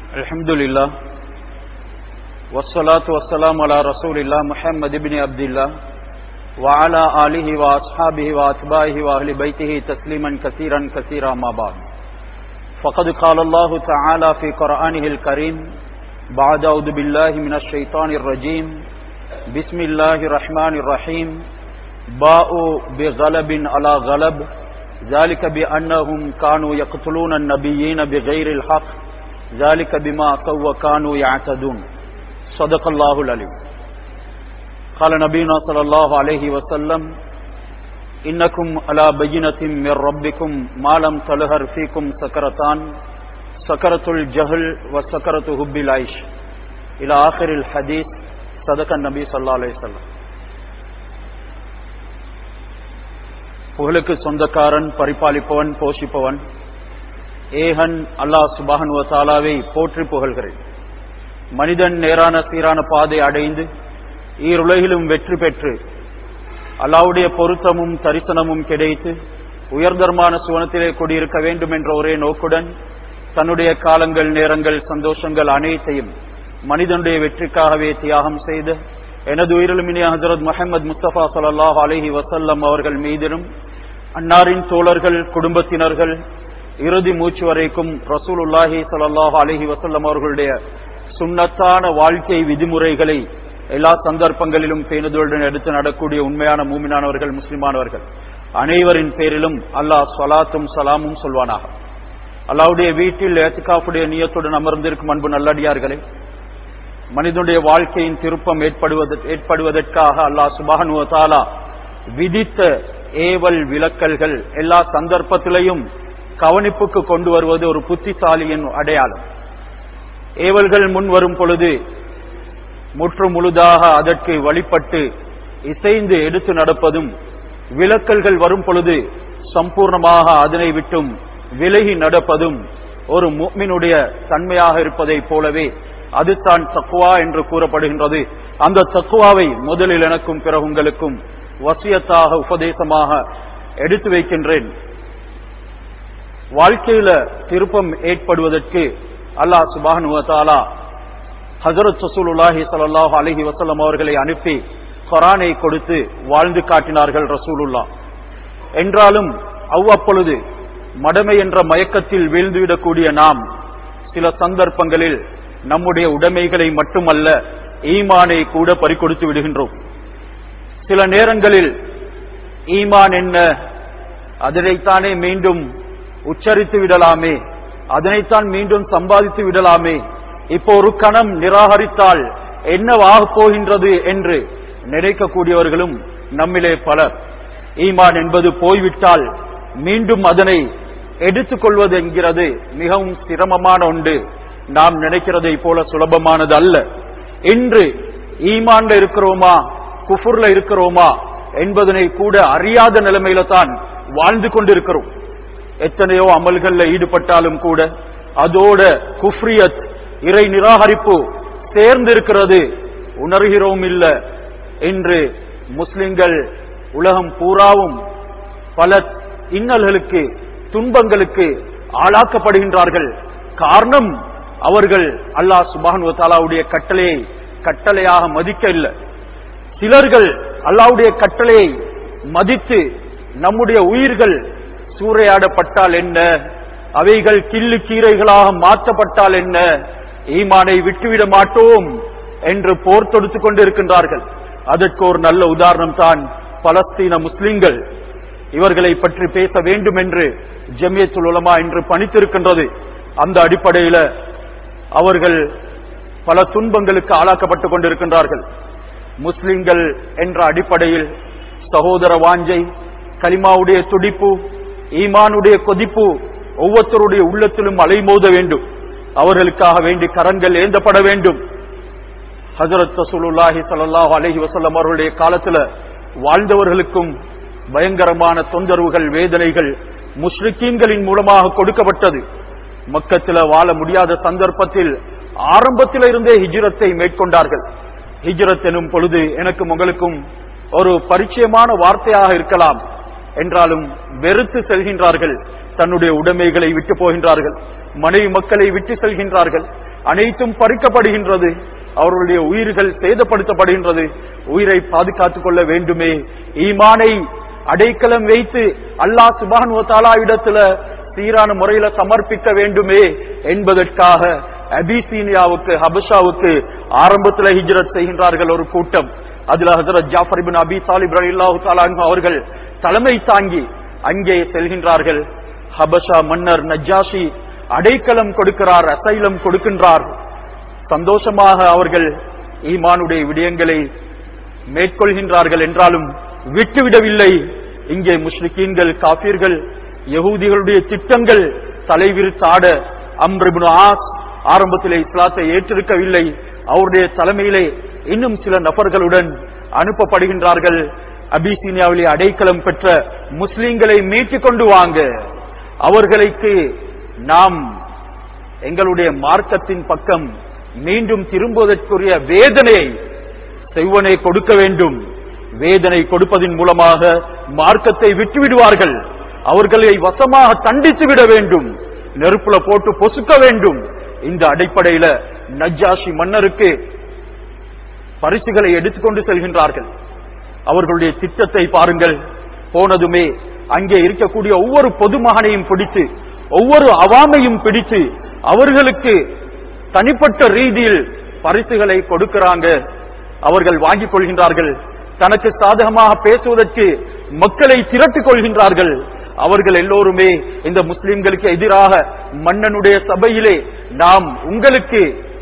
Alhamdulillah, wassalatu wassalamu ala rasulillah Muhammad ibn Abdullah wa ala alihi wa ashabihi wa atba'ihi wa ahli baytihi tasliman kathiran kathira ma ba'd. Faqad qala Allah ta'ala fi Qur'anihil Karim ba'da a'udhu billahi minash shaitanir rajim. Bismillahir rahmanir rahim. Ba'u bi ghalabin ala ghalab. Zalika bi annahum kanu yaqtuluna an-nabiyyina bighairi al-haqq. ذلك بما سوى كانوا يعتدون. صدق الله العليم. قال نبينا صلى الله عليه وسلم إنكم على بينة من ربكم ما لم تلهر فيكم سكرتان سكرة الجهل وسكرة حب العيش إلى آخر الحديث. صدق النبي صلى الله عليه وسلم. புகழுக்கு சொந்தக்காரன், பரிபாலிப்பவன், போஷிப்பவன் ஏகன் அல்லாஹ் சுப்ஹானஹு வ தஆலாவை போற்றி புகழ்கிறேன். மனிதன் நேரான சீரான பாதை அடைந்து ஈருலகிலும் வெற்றி பெற்று அல்லாஹ்வுடைய பொருத்தமும் தரிசனமும் கிடைத்து உயர்தரமான சுவனத்திலே குடியிருக்க வேண்டும் என்ற ஒரே நோக்குடன் தன்னுடைய காலங்கள், நேரங்கள், சந்தோஷங்கள் அனைத்தையும் மனிதனுடைய வெற்றிக்காகவே தியாகம் செய்து எனது உயிரிலுமினிய ஹஜ்ரத் முஹம்மது முஸ்தபா ஸல்லல்லாஹு அலைஹி வஸல்லம் அவர்கள் மீதிலும் அன்னாரின் தோழர்கள், குடும்பத்தினர்கள் இறுதி மூச்சு வரைக்கும் ரசூலுல்லாஹி ஸல்லல்லாஹு அலைஹி வஸல்லம் அவர்களுடைய சுன்னத்தான வாழ்க்கை விதிமுறைகளை எல்லா சந்தர்ப்பங்களிலும் பேணுதலுடன் எடுத்து நடக்கூடிய உண்மையான மூமினானவர்கள், முஸ்லிமானவர்கள் அனைவரின் பேரிலும் அல்லாஹ் ஸலாத்தும் சலாமும் சொல்வானாக. அல்லாஹ்வுடைய வீட்டில் இஅ்திகாஃபுடைய நியத்துடன் அமர்ந்திருக்கும் அன்பு நல்லடியார்களே, மனிதனுடைய வாழ்க்கையின் திருப்பம் ஏற்படுவதற்காக அல்லாஹ் சுப்ஹானஹு வ தஆலா விதித்த ஏவல் விலக்கல்கள் எல்லா சந்தர்ப்பத்திலையும் கவனிப்புக்கு கொண்டு வருவது ஒரு புத்திசாலியின் அடையாளம். ஏவல்கள் முன் வரும் பொழுது முற்று முழுதாக அதற்கு வழிபட்டு இசைந்து எடுத்து நடப்பதும், விலக்கல்கள் வரும் பொழுது சம்பூர்ணமாக அதனை விட்டும் விலகி நடப்பதும் ஒரு முஃமினுடைய தன்மையாக இருப்பதைப் போலவே அதுதான் தக்வா என்று கூறப்படுகின்றது. அந்த தக்வாவை முதலில் எனக்கும் பிறகு உங்களுக்கும் வசியத்தாக, உபதேசமாக எடுத்து வைக்கின்றேன். வாழ்க்கையில திருப்பம் ஏற்படுவதற்கு அல்லாஹ் சுப்ஹானஹு வ தஆலா ஹஜ்ரத் ரசூலுல்லாஹி ஸல்லல்லாஹு அலைஹி வஸல்லம் அவர்களை அனுப்பி குர்ஆனை கொடுத்து வாழ்ந்து காட்டினார்கள் ரசூலுல்லாஹ். என்றாலும் அவ்வப்பொழுது மடமை என்ற மயக்கத்தில் வீழ்ந்துவிடக்கூடிய நாம் சில சந்தர்ப்பங்களில் நம்முடைய உடைமைகளை மட்டுமல்ல, ஈமானை கூட பறிகொடுத்து விடுகின்றோம். சில நேரங்களில் ஈமான் என்ன, அதனைத்தானே மீண்டும் உச்சரித்து விடலாமே, அதனைத்தான் மீண்டும் சம்பாதித்து விடலாமே, இப்போ ஒரு கணம் நிராகரித்தால் என்னவாக போகின்றது என்று நினைக்கக்கூடியவர்களும் நம்மிலே பலர். ஈமான் என்பது போய்விட்டால் மீண்டும் அதனை எடுத்துக்கொள்வது என்கிறது மிகவும் சிரமமான ஒன்று. நாம் நினைக்கிறதை போல சுலபமானது அல்ல. இன்று ஈமான்ல இருக்கிறோமா, குஃபுர்ல இருக்கிறோமா என்பதனை கூட அறியாத நிலைமையில தான் வாழ்ந்து கொண்டிருக்கிறோம். எத்தனையோ அமல்கள்ல ஈடுபட்டாலும் கூட அதோட குஃப்ரியத், இறை நிராகரிப்பு சேர்ந்து இருக்கிறது, உணர்கிறோம் இல்ல. இன்று முஸ்லிம்கள் உலகம் பூராவும் பல இன்னல்களுக்கு, துன்பங்களுக்கு ஆளாக்கப்படுகின்றார்கள். காரணம், அவர்கள் அல்லாஹ் சுப்ஹானஹு வ தஆலாவுடைய கட்டளையை கட்டளையாக மதிக்க இல்லை. சிலர்கள் அல்லாஹ்வுடைய கட்டளையை மதித்து நம்முடைய உயிர்கள் சூறையாடப்பட்டால் என்ன, அவைகள் கிள்ளு கீரைகளாக மாற்றப்பட்டால் என்ன, ஈமானை விட்டுவிட மாட்டோம் என்று போர் தொடுத்துக் கொண்டிருக்கின்றார்கள். அதற்கு ஒரு நல்ல உதாரணம் தான் பலஸ்தீன முஸ்லிம்கள். இவர்களை பற்றி பேச வேண்டும் என்று ஜமியத்துல் உலமா என்று பணித்திருக்கின்றது. அந்த அடிப்படையில் அவர்கள் பல துன்பங்களுக்கு ஆளாக்கப்பட்டுக் கொண்டிருக்கின்றார்கள். முஸ்லிம்கள் என்ற அடிப்படையில் சகோதர வாஞ்சை, கலிமாவுடைய துடிப்பு, ஈமானுடைய கொதிப்பு ஒவ்வொருத்தருடைய உள்ளத்திலும் அலைமோத வேண்டும். அவர்களுக்காக வேண்டி கரங்கள் ஏந்தப்பட வேண்டும். ஹஜ்ரத் ரசூலுல்லாஹி ஸல்லல்லாஹு அலைஹி வஸல்லம் அவர்களுடைய காலத்தில் வாழ்ந்தவர்களுக்கும் பயங்கரமான தொந்தரவுகள், வேதனைகள் முஷ்ரிக்கீன்களின் மூலமாக கொடுக்கப்பட்டது. மக்கத்தில் வாழ முடியாத சந்தர்ப்பத்தில் ஆரம்பத்தில் இருந்தே ஹிஜ்ரத்தை மேற்கொண்டார்கள். ஹிஜ்ரத் எனும் பொழுது எனக்கும் உங்களுக்கும் ஒரு பரிச்சயமான வார்த்தையாக இருக்கலாம். என்றாலும் வெறுத்து செல்கின்றார்கள். தன்னுடைய உடைமைகளை விட்டு போகின்றார்கள், மனைவி மக்களை விட்டு செல்கின்றார்கள். அனைத்தும் பறிக்கப்படுகின்றது, அவர்களுடைய உயிர்கள் சேதப்படுத்தப்படுகின்றது. உயிரை பாதுகாத்துக் கொள்ள வேண்டுமே, ஈமானை அடைக்கலம் வைத்து அல்லாஹ் சுப்ஹானஹு வ தஆலா இடத்துல சீரான முறையில சமர்ப்பிக்க வேண்டுமே என்பதற்காக அபிசீனியாவுக்கு, ஹபஷாவுக்கு ஆரம்பத்தில் ஹிஜ்ரத் செய்கின்றார்கள் ஒரு கூட்டம். அதுல ஹஜ்ரத் ஜாஃபர் இப்னு அபி தாலிப் ரலியல்லாஹு தஆலா அன்ஹு அவர்கள் தலைமை தாங்கி அங்கே செல்கின்றார்கள். ஹபஷா மன்னர் நஜ்ஜாஷி அடைக்கலம் கொடுக்கிறார், அசைலம் கொடுக்கின்றார். சந்தோஷமாக அவர்கள் ஈமானுடைய விடயங்களை மேற்கொள்கின்றார்கள். என்றாலும் விட்டுவிடவில்லை. இங்கே முஷ்ரிக்கீன்கள், காஃபிர்கள், யகூதிகளுடைய திட்டங்கள் தலைவிரித்தாட அம்ர் இப்னு ஆஸ் ஆரம்பத்திலே இஸ்லாத்தை ஏற்றிருக்கவில்லை. அவருடைய தலைமையிலே இன்னும் சில நபர்களுடன் அனுப்பப்படுகின்றார்கள். அபிசீனியாவிலே அடைக்கலம் பெற்ற முஸ்லிம்களை மீட்டுக் கொண்டு வாங்க, அவர்களுக்கு நாம் எங்களுடைய மார்க்கத்தின் பக்கம் மீண்டும் திரும்புவதற்குரிய வேதனை செவ்வனை கொடுக்க வேண்டும். வேதனை கொடுப்பதன் மூலமாக மார்க்கத்தை விட்டுவிடுவார்கள். அவர்களை வசமாக தண்டித்து விட வேண்டும், நெருப்புல போட்டு பொசுக்க வேண்டும். இந்த அடிப்படையில நஜ்ஜாஷி மன்னருக்கு பரிசுகளை எடுத்துக்கொண்டு செல்கின்றார்கள். அவர்களுடைய திட்டத்தை பாருங்கள். போனதுமே அங்கே இருக்கக்கூடிய ஒவ்வொரு பொதுமகனையும் பிடித்து, ஒவ்வொரு அவாமையும் பிடித்து அவர்களுக்கு தனிப்பட்ட ரீதியில் பரிசுகளை கொடுக்கிறாங்க. அவர்கள் வாங்கிக் கொள்கின்றார்கள். தனக்கு சாதகமாக பேசுவதற்கு மக்களை திரட்டிக் கொள்கின்றார்கள். அவர்கள் எல்லோருமே இந்த முஸ்லிம்களுக்கு எதிராக மன்னனுடைய சபையிலே நாம் உங்களுக்கு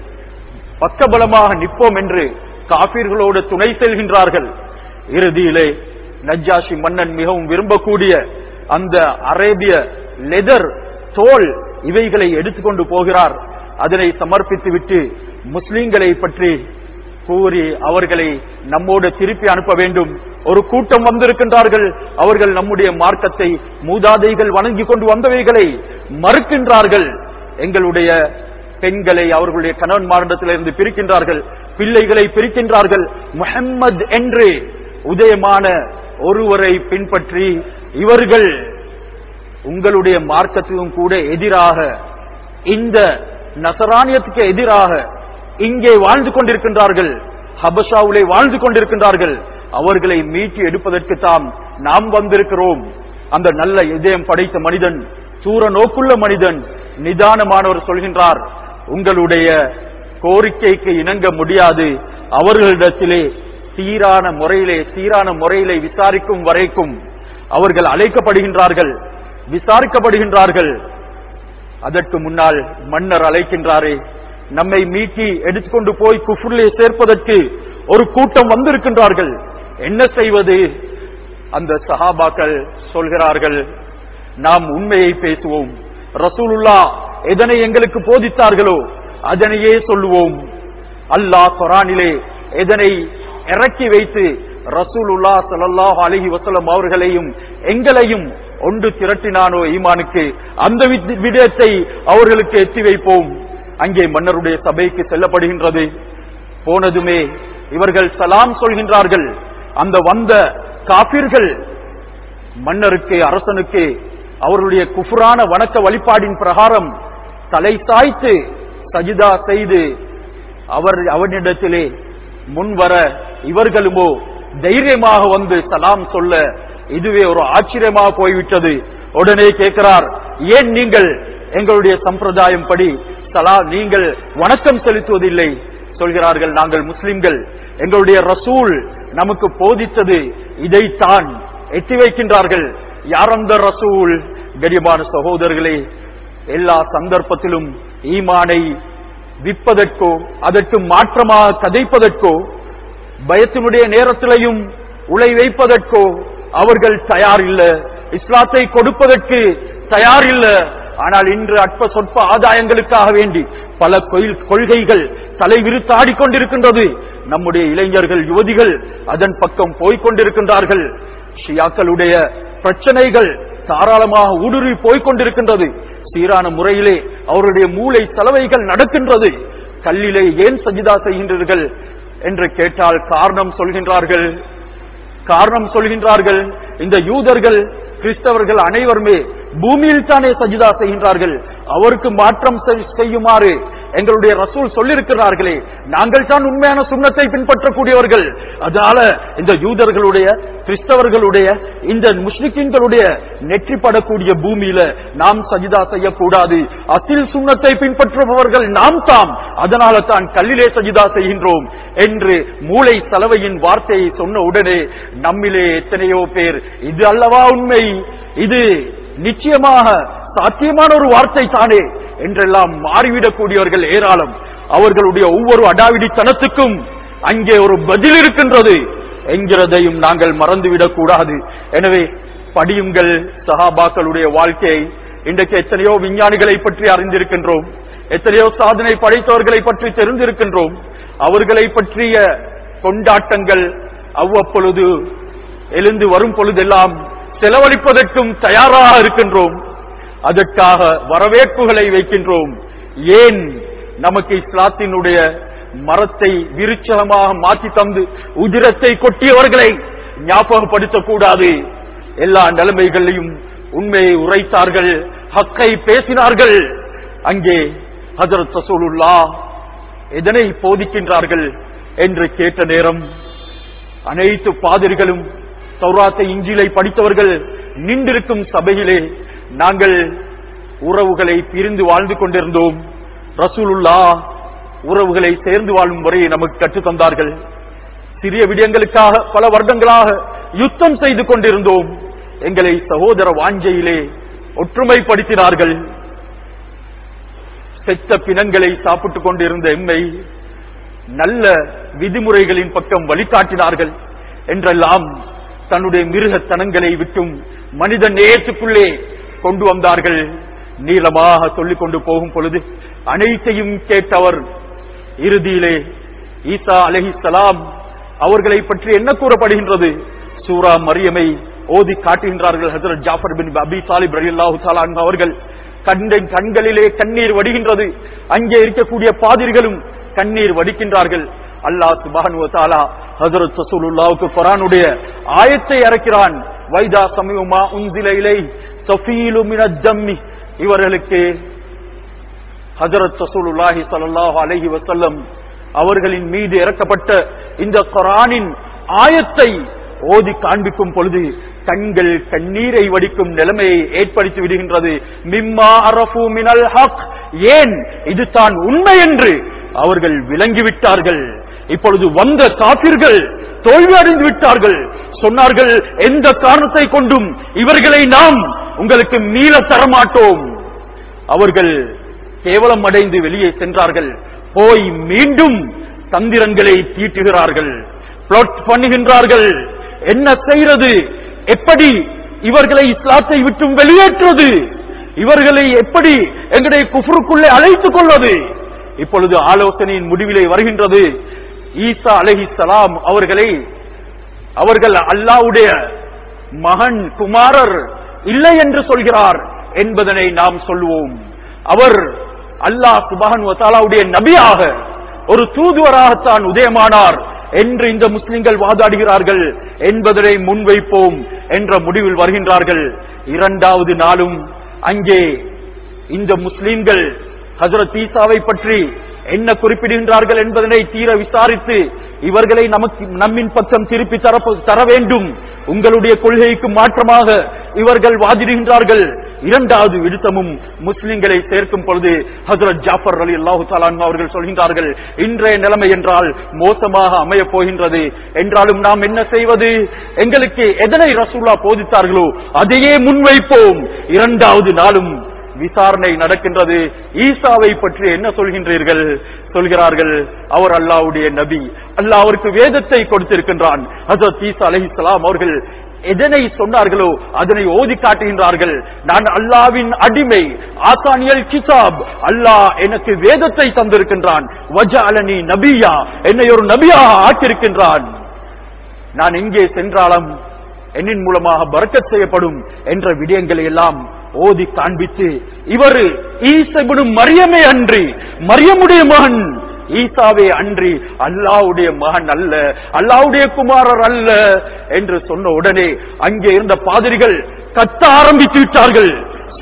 பக்கபலமாக நிற்போம் என்று காபீர்களோடு துணை செல்கின்றார்கள். இறுதியிலே நஜ்ஜாஷி மன்னன் மிகவும் விரும்பக்கூடிய அந்த அரேபிய லெதர், தோல், இவைகளை எடுத்துக்கொண்டு போகிறார். அதனை சமர்ப்பித்து விட்டு முஸ்லிம்களை பற்றி கூறி அவர்களை நம்மோடு திருப்பி அனுப்ப வேண்டும். ஒரு கூட்டம் வந்திருக்கின்றார்கள், அவர்கள் நம்முடைய மார்க்கத்தை, மூதாதைகள் வணங்கி கொண்டு வந்தவைகளை மறுக்கின்றார்கள். எங்களுடைய பெண்களை அவர்களுடைய கணவன்மாரிடத்திலிருந்து பிரிக்கின்றார்கள், பிள்ளைகளை பிரிக்கின்றார்கள். முஹம்மது என்று உதயமான ஒருவரை பின்பற்றி இவர்கள் உங்களுடைய மார்க்கத்துக்கும் கூட எதிராக, இந்த நசரானியத்துக்கு எதிராக இங்கே வாழ்ந்து கொண்டிருக்கின்றார்கள், ஹபஷாவிலே வாழ்ந்து கொண்டிருக்கின்றார்கள். அவர்களை மீட்டி எடுப்பதற்கு தான் நாம் வந்திருக்கிறோம். அந்த நல்ல இதயம் படைத்த மனிதன், தூர நோக்குள்ள மனிதன், நிதானமானவர் சொல்கின்றார், உங்களுடைய கோரிக்கைக்கு இணங்க முடியாது. அவர்களிடத்திலே சீரான முறையிலே விசாரிக்கும் வரைக்கும் அவர்கள் அழைக்கப்படுகின்றார்கள், விசாரிக்கப்படுகின்றார்கள். அதற்கு முன்னால் மன்னர் அழைக்கின்றாரே, நம்மை மீட்டி எடுத்துக்கொண்டு போய் குஃப்ரிலே சேர்ப்பதற்கு ஒரு கூட்டம் வந்திருக்கின்றார்கள், என்ன செய்வது? அந்த சஹாபாக்கள் சொல்கிறார்கள், நாம் உண்மையை பேசுவோம். ரசூலுல்லாஹ் எதனை எங்களுக்கு போதித்தார்களோ அதனையே சொல்லுவோம். அல்லாஹ் குர்ஆனிலே எதனை இறக்கி வைத்து ரசூலுல்லாஹ் ஸல்லல்லாஹு அலைஹி வஸல்லம் அவர்களையும் எங்களையும் ஒன்று திரட்டினானோ ஈமானுக்கு, அந்த விடயத்தை அவர்களுக்கு எத்தி வைப்போம். அங்கே மன்னருடைய சபைக்கு செல்லப்படுகின்றது. போனதுமே இவர்கள் சலாம் சொல்கின்றார்கள். அந்த வந்த காபிர்கள் மன்னருக்கு, அரசனுக்கு அவர்களுடைய குஃப்ரான வணக்க வழிபாடின் பிரகாரம் தலை சாய்த்து சஜிதா செய்து அவனிடத்திலே முன்வர, இவர்களுமோ தைரியமாக வந்து சலாம் சொல்ல, இதுவே ஒரு ஆச்சரியமாக போய்விட்டது. உடனே கேட்கிறார், ஏன் நீங்கள் எங்களுடைய சம்பிரதாயம் படி நீங்கள் வணக்கம் செலுத்துவதில்லை? சொல்கிறார்கள், நாங்கள் முஸ்லிம்கள், எங்களுடைய ரசூல் நமக்கு போதித்தது இதைத்தான். எட்டி வைக்கின்றார்கள். யார் அந்த ரசூல்? கரிமான சகோதரர்களே, எல்லா சந்தர்ப்பத்திலும் ஈமானை விற்பதற்கோ அதற்கு மாற்றமாக கதைப்பதற்கோ, பயத்தினுடைய நேரத்திலையும் உலை வைப்பதற்கோ அவர்கள் தயார் இல்ல, இஸ்லாத்தை கொடுப்பதற்கு தயார் இல்ல. ஆனால் இன்று அற்ப சொற்ப ஆதாயங்களுக்காக வேண்டி பல கொள்கைகள் தலைவிரித்தாடி கொண்டிருக்கின்றது. நம்முடைய இளைஞர்கள், யுவதிகள் அதன் பக்கம் போய்கொண்டிருக்கின்றார்கள். ஷியாக்களுடைய பிரச்சனைகள் தாராளமாக ஊடுருவி போய்கொண்டிருக்கின்றது. சீரான முறையிலே அவருடைய மூளை சலவைகள் நடக்கின்றது. கல்லிலே ஏன் சஜிதா செய்கின்றீர்கள் என்று கேட்டால் காரணம் சொல்கின்றார்கள். இந்த யூதர்கள், கிறிஸ்தவர்கள் அனைவருமே பூமியில் தானே சஜிதா செய்கின்றார்கள். அவருக்கு மாற்றம் செய்யுமாறு எங்களுடைய ரசூல் சொல்லியிருக்கிறார்களே, நாங்கள் தான் உண்மையான சுன்னத்தை பின்பற்றக்கூடியவர்கள். அதனால இந்த யூதர்களுடைய, கிறிஸ்தவர்களுடைய, இந்த முஸ்லிம்களுடைய நெற்றிப்படக்கூடிய பூமியில நாம் சஜிதா செய்யக்கூடாது. அசில் சுன்னத்தை பின்பற்றுபவர்கள் நாம் தாம், அதனால தான் கல்லிலே சஜிதா செய்கின்றோம் என்று மூளை சலவையின் வார்த்தையை சொன்ன உடனே நம்மிலே எத்தனையோ பேர் இது அல்லவா உண்மை, இது நிச்சயமாக சாத்தியமான ஒரு வார்த்தை தானே என்றெல்லாம் மாறிவிடக்கூடியவர்கள் ஏராளம். அவர்களுடைய ஒவ்வொரு அடாவிடித்தனத்துக்கும் அங்கே ஒரு பதில் இருக்கின்றது என்கிறதையும் நாங்கள் மறந்துவிடக் கூடாது. எனவே படியுங்கள் சஹாபாக்களுடைய வாழ்க்கையை. இன்றைக்கு எத்தனையோ விஞ்ஞானிகளை பற்றி அறிந்திருக்கின்றோம், எத்தனையோ சாதனை படைத்தவர்களை பற்றி தெரிந்திருக்கின்றோம். அவர்களை பற்றிய கொண்டாட்டங்கள் அவ்வப்பொழுது எழுந்து வரும் பொழுதெல்லாம் செலவழிப்பதற்கும் தயாராக இருக்கின்றோம். அதற்காக வரவேற்புகளை வைக்கின்றோம். ஏன் நமக்கு இஸ்லாத்தினுடைய மரத்தை விருட்சகமாக மாற்றி தந்து உதிரத்தை கொட்டியவர்களை ஞாபகப்படுத்தக்கூடாது? எல்லா நிலைமைகளையும் உண்மையை உரைத்தார்கள், ஹக்கை பேசினார்கள். அங்கே ஹஜ்ரத் ரசூலுல்லாஹ் எதனை போதிக்கின்றார்கள் என்று கேட்ட நேரம் அனைத்து பாதிரிகளும் தௌராத்தை இஞ்சிலை படித்தவர்கள் நின்றிருக்கும் சபையிலே நாங்கள் உறவுகளை பிரிந்து வாழ்ந்து கொண்டிருந்தோம். ரசூலுல்லாஹ் உறவுகளை சேர்ந்து வாழும் முறையை நமக்கு கற்றுத் தந்தார்கள். சிறிய விடயங்களுக்காக பல வருடங்களாக யுத்தம் செய்து கொண்டிருந்தோம். எங்களை சகோதர வாஞ்சையிலே ஒற்றுமைப்படுத்தினார்கள். செத்த பிணங்களை சாப்பிட்டுக் கொண்டிருந்த எம்மை நல்ல விதிமுறைகளின் பக்கம் வழிகாட்டினார்கள் என்றெல்லாம் தன்னுடைய மிருகத்தனங்களை விட்டும் மனித நேயத்துக்குள்ளே கொண்டு வந்தார்கள். நீளமாக சொல்லிக் கொண்டு போகும் பொழுது அனைத்தையும் கேட்டவர் இறுதியிலே ஈசா அலைஹிஸ்ஸலாம் அவர்களை பற்றி என்ன கூறப்படுகின்றது? சூரா மரியமை ஓதி காட்டுகின்றார்கள். ஹஜ்ரத் ஜாஃபர் பின் அபி தாலிப் ரலியல்லாஹு தஆலா அன்ஹு அவர்கள் கண்களிலே கண்ணீர் வடிகின்றது. அங்கே இருக்கக்கூடிய பாதிரிகளும் கண்ணீர் வடிக்கின்றார்கள். அல்லாஹ் சுப்ஹானஹு வ தஆலா ஹஜ்ரத் ரசூலுல்லாஹ்வுக்கு குர்ஆனுடைய ஆயத்தை இறக்கிறான். வைதா சமிஉமா உன்சில இலை தஃபீலு மினத் தம்மி. இவர்களுக்கு ஹஜ்ரத் ரசூலுல்லாஹி ஸல்லல்லாஹு அலைஹி வஸல்லம் அவர்களின் மீது இறக்கப்பட்ட இந்த குர்ஆனின் ஆயத்தை ஓதி காண்பிக்கும் பொழுது கண்கள் கண்ணீரை வடிக்கும் நிலைமையை ஏற்படுத்தி விடுகின்றது. மிம்மா அரஃபு மினல் ஹக், ஏன் இது தான் உண்மை என்று அவர்கள் விளங்கிவிட்டார்கள். இப்பொழுது வந்த காபிர்கள் தோல்வி அடைந்து விட்டார்கள். சொன்னார்கள், எந்த காரணத்தை கொண்டும் இவர்களை நாம் உங்களுக்கு மீள தரமாட்டோம். அவர்கள் கேவலம் அடைந்து வெளியே சென்றார்கள். போய் மீண்டும் தந்திரங்களை தீட்டுகிறார்கள், பிளாட் பண்ணுகின்றார்கள். என்ன செய்வது, எப்படி இவர்களை இஸ்லாத்தை விட்டும் வெளியேற்றுவது, இவர்களை எப்படி எங்களுடைய குஃப்ருக்குள்ளே அழைத்துக் கொள்வது? இப்பொழுது ஆலோசனையின் முடிவிலே வருகின்றது. ஈசா அலைஹிஸ்ஸலாம் அவர்கள் அல்லாஹ்வுடைய மகன் குமாரர் இல்லை என்று சொல்கிறார் என்பதனை நாம் சொல்வோம். அவர் அல்லாஹ் சுப்ஹானஹு வ தஆலாவுடைய நபியாக ஒரு தூதுவராகத்தான் உதயமானார் என்று இந்த முஸ்லிம்கள் வாதாடுகிறார்கள் என்பதனை முன்வைப்போம் என்ற முடிவில் வருகின்றார்கள். இரண்டாவது நாளும் அங்கே இந்த முஸ்லிம்கள் ஹஜ்ரத் ஈசாவை பற்றி என்ன குறிப்பிடுகின்றார்கள் என்பதனை தீர விசாரித்து இவர்களை நம்மின் பக்கம் திருப்பி தர வேண்டும், உங்களுடைய கொள்கைக்கு மாற்றமாக இவர்கள் வாதிடுகின்றார்கள். இரண்டாவது விடுத்தமும் முஸ்லிம்களை சேர்க்கும் பொழுது ஹஜ்ரத் ஜாஃபர் ரலியல்லாஹு தஆலா அன்ஹு அவர்கள் சொல்கின்றார்கள், இன்றைய நிலைமை என்றால் மோசமாக அமைய போகின்றது. என்றாலும் நாம் என்ன செய்வது? எங்களுக்கு எதனை ரசூலுல்லாஹ் போதித்தார்களோ அதையே முன்வைப்போம். இரண்டாவது நாளும் விசாரணை நடக்கின்றது. ஈசாவை பற்றி என்ன சொல்கின்றீர்கள்? சொல்கிறார்கள், அவர் அல்லாஹ்வுடைய நபி, அல்லாஹ் அவருக்கு வேதத்தை கொடுத்திருக்கின்றான். ஹஜ்ரத் ஈசா அலைஹிஸ்ஸலாம் அவர்கள் எதனை சொன்னார்களோ அதனை ஓதி காட்டுகின்றார்கள். நான் அல்லாஹ்வின் அடிமை, ஆசானியல் கிதாப், அல்லாஹ் எனக்கு வேதத்தை தந்திருக்கின்றான். வஜஅலனி நபியா, என்னை ஒரு நபியாக ஆக்கியிருக்கின்றான். நான் எங்கே சென்றாலும் என்னின் மூலமாக பரக்கத் செய்யப்படும் என்ற விடயங்களை எல்லாம் ஓதி காண்பித்து, இவர் ஈசா இப்னு மரியமே அன்றி, மரியமுடைய மகன் ஈசாவே அன்றி அல்லாஹ்வுடைய மகன் அல்ல, அல்லாஹ்வுடைய குமாரர் அல்ல என்று சொன்ன உடனே அங்கே இருந்த பாதிரிகள் கத்த ஆரம்பித்து விட்டார்கள்.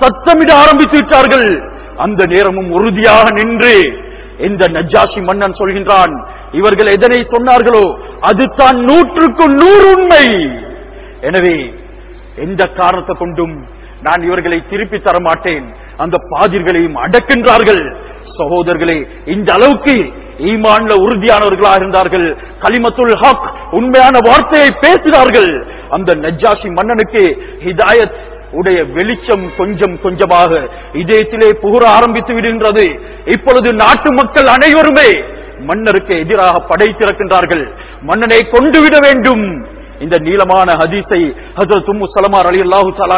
சத்தமிட ஆரம்பித்து விட்டார்கள். அந்த நேரமும் உறுதியாக நின்று இந்த நஜ்ஜாஷி மன்னன் சொல்கின்றான், இவர்கள் எதனை சொன்னார்களோ அதுதான் 100% உண்மை. எனவே எந்த காரணத்தை கொண்டும் நான் இவர்களை திருப்பி தர மாட்டேன். அந்த பாதிர்களையும் அடக்கின்றார்கள். சகோதரர்களே, இந்த அளவுக்கு ஈமான்ல உறுதியானவர்களாக இருந்தார்கள். கலிமத்துல் ஹக், உண்மையான வார்த்தையை பேசினார்கள். அந்த நஜ்ஜாஷி மன்னனுக்கு ஹிதாயத் உடைய வெளிச்சம் கொஞ்சம் கொஞ்சமாக இதயத்திலே புகுற ஆரம்பித்து விடுகின்றது. இப்பொழுது நாட்டு மக்கள் அனைவருமே மன்னருக்கு எதிராக படை திறக்கின்றார்கள். மன்னனை கொண்டுவிட வேண்டும். இந்த நீளமான ஹதீஸை ஹஜ்ரத் உம்மு ஸலமா ரலியல்லாஹு தஆலா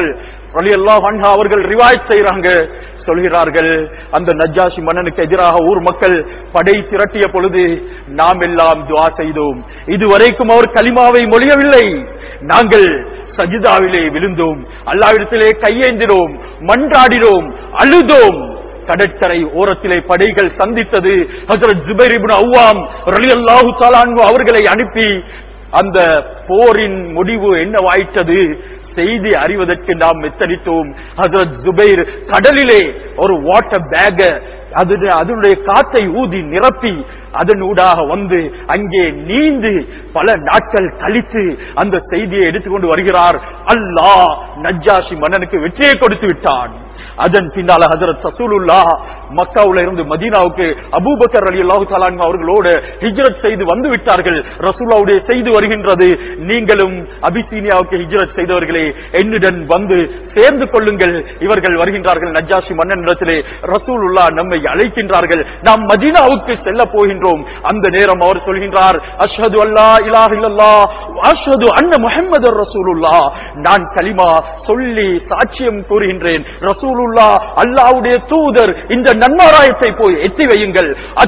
அவர்கள் ரிவாயத் செய்றாங்க. சொல்கிறார்கள், அந்த நஜ்ஜாஷி மன்னனுக்கு எதிராக ஊர் மக்கள் படை திரட்டிய பொழுது நாம் எல்லாம் துஆ செய்தோம். இதுவரைக்கும் அவர் கலிமாவை மொழியவில்லை. நாங்கள் சஜிதாவிலே விழுந்தோம், அல்லாஹ்விடத்திலே கையேந்தினோம், மன்றாடினோம், அழுதோம். கடற்கரை ஓரத்திலே படைகள் சந்தித்தது. ஹஜ்ரத் ஜுபைர் இப்னு அவ்வாம் ரலியல்லாஹு தஆலா அவர்களை அனுப்பி அந்த போரின் முடிவு என்னவாயிற்றது செய்தி அறிவதற்கு நாம் எத்தனித்தோம். ஹஜ்ரத் ஜுபைர் கடலிலே ஒரு வாட்டர் பேக் அதனுடைய காற்றை ஊதி நிரப்பி அதனூடாக வந்து அங்கே நீந்து பல நாட்கள் கழித்து அந்த செய்தியை எடுத்துக்கொண்டு வருகிறார். அல்லாஹ் நஜ்ஜாஷி மன்னனுக்கு வெற்றியை கொடுத்து விட்டான். அதன் பின்னால ஹஜ்ரத் ரசூலுல்லாஹ் மக்காவுல இருந்து மதீனாவுக்கு அபூபக்கர் ரலியல்லாஹு தஆலா அவர்களோடு ஹிஜ்ரத் செய்து வந்து விட்டார்கள். ரசூலுல்லாஹ்வுடைய செய்தி வருகின்றது, நீங்களும் அபிசீனியாவுக்கு ஹிஜ்ரத் செய்தவர்களே என்னுடன் வந்து சேர்ந்து கொள்ளுங்கள். இவர்கள் வருகின்றார்கள் நஜ்ஜாஷி மன்னனிடத்திலே. ரசூலுல்லாஹ் நம்மை அழைக்கின்றார்கள், நாம் மதீனாவுக்கு செல்ல போகின்றோம். அந்த நேரம் அவர் சொல்கின்றார், அஷ்ஹது அல்லா இலாஹ இல்லல்லாஹ் வ அஷ்ஹது அன்ன முஹம்மதர் ரசூலுல்லாஹ், நான் கலிமா சொல்லி சாட்சியம் கூறுகின்றேன், ரசூலுல்லாஹ் அல்லாஹ்வுடைய தூதர், இந்த நன்மாராயத்தை போய் எத்தி வையுங்கள்.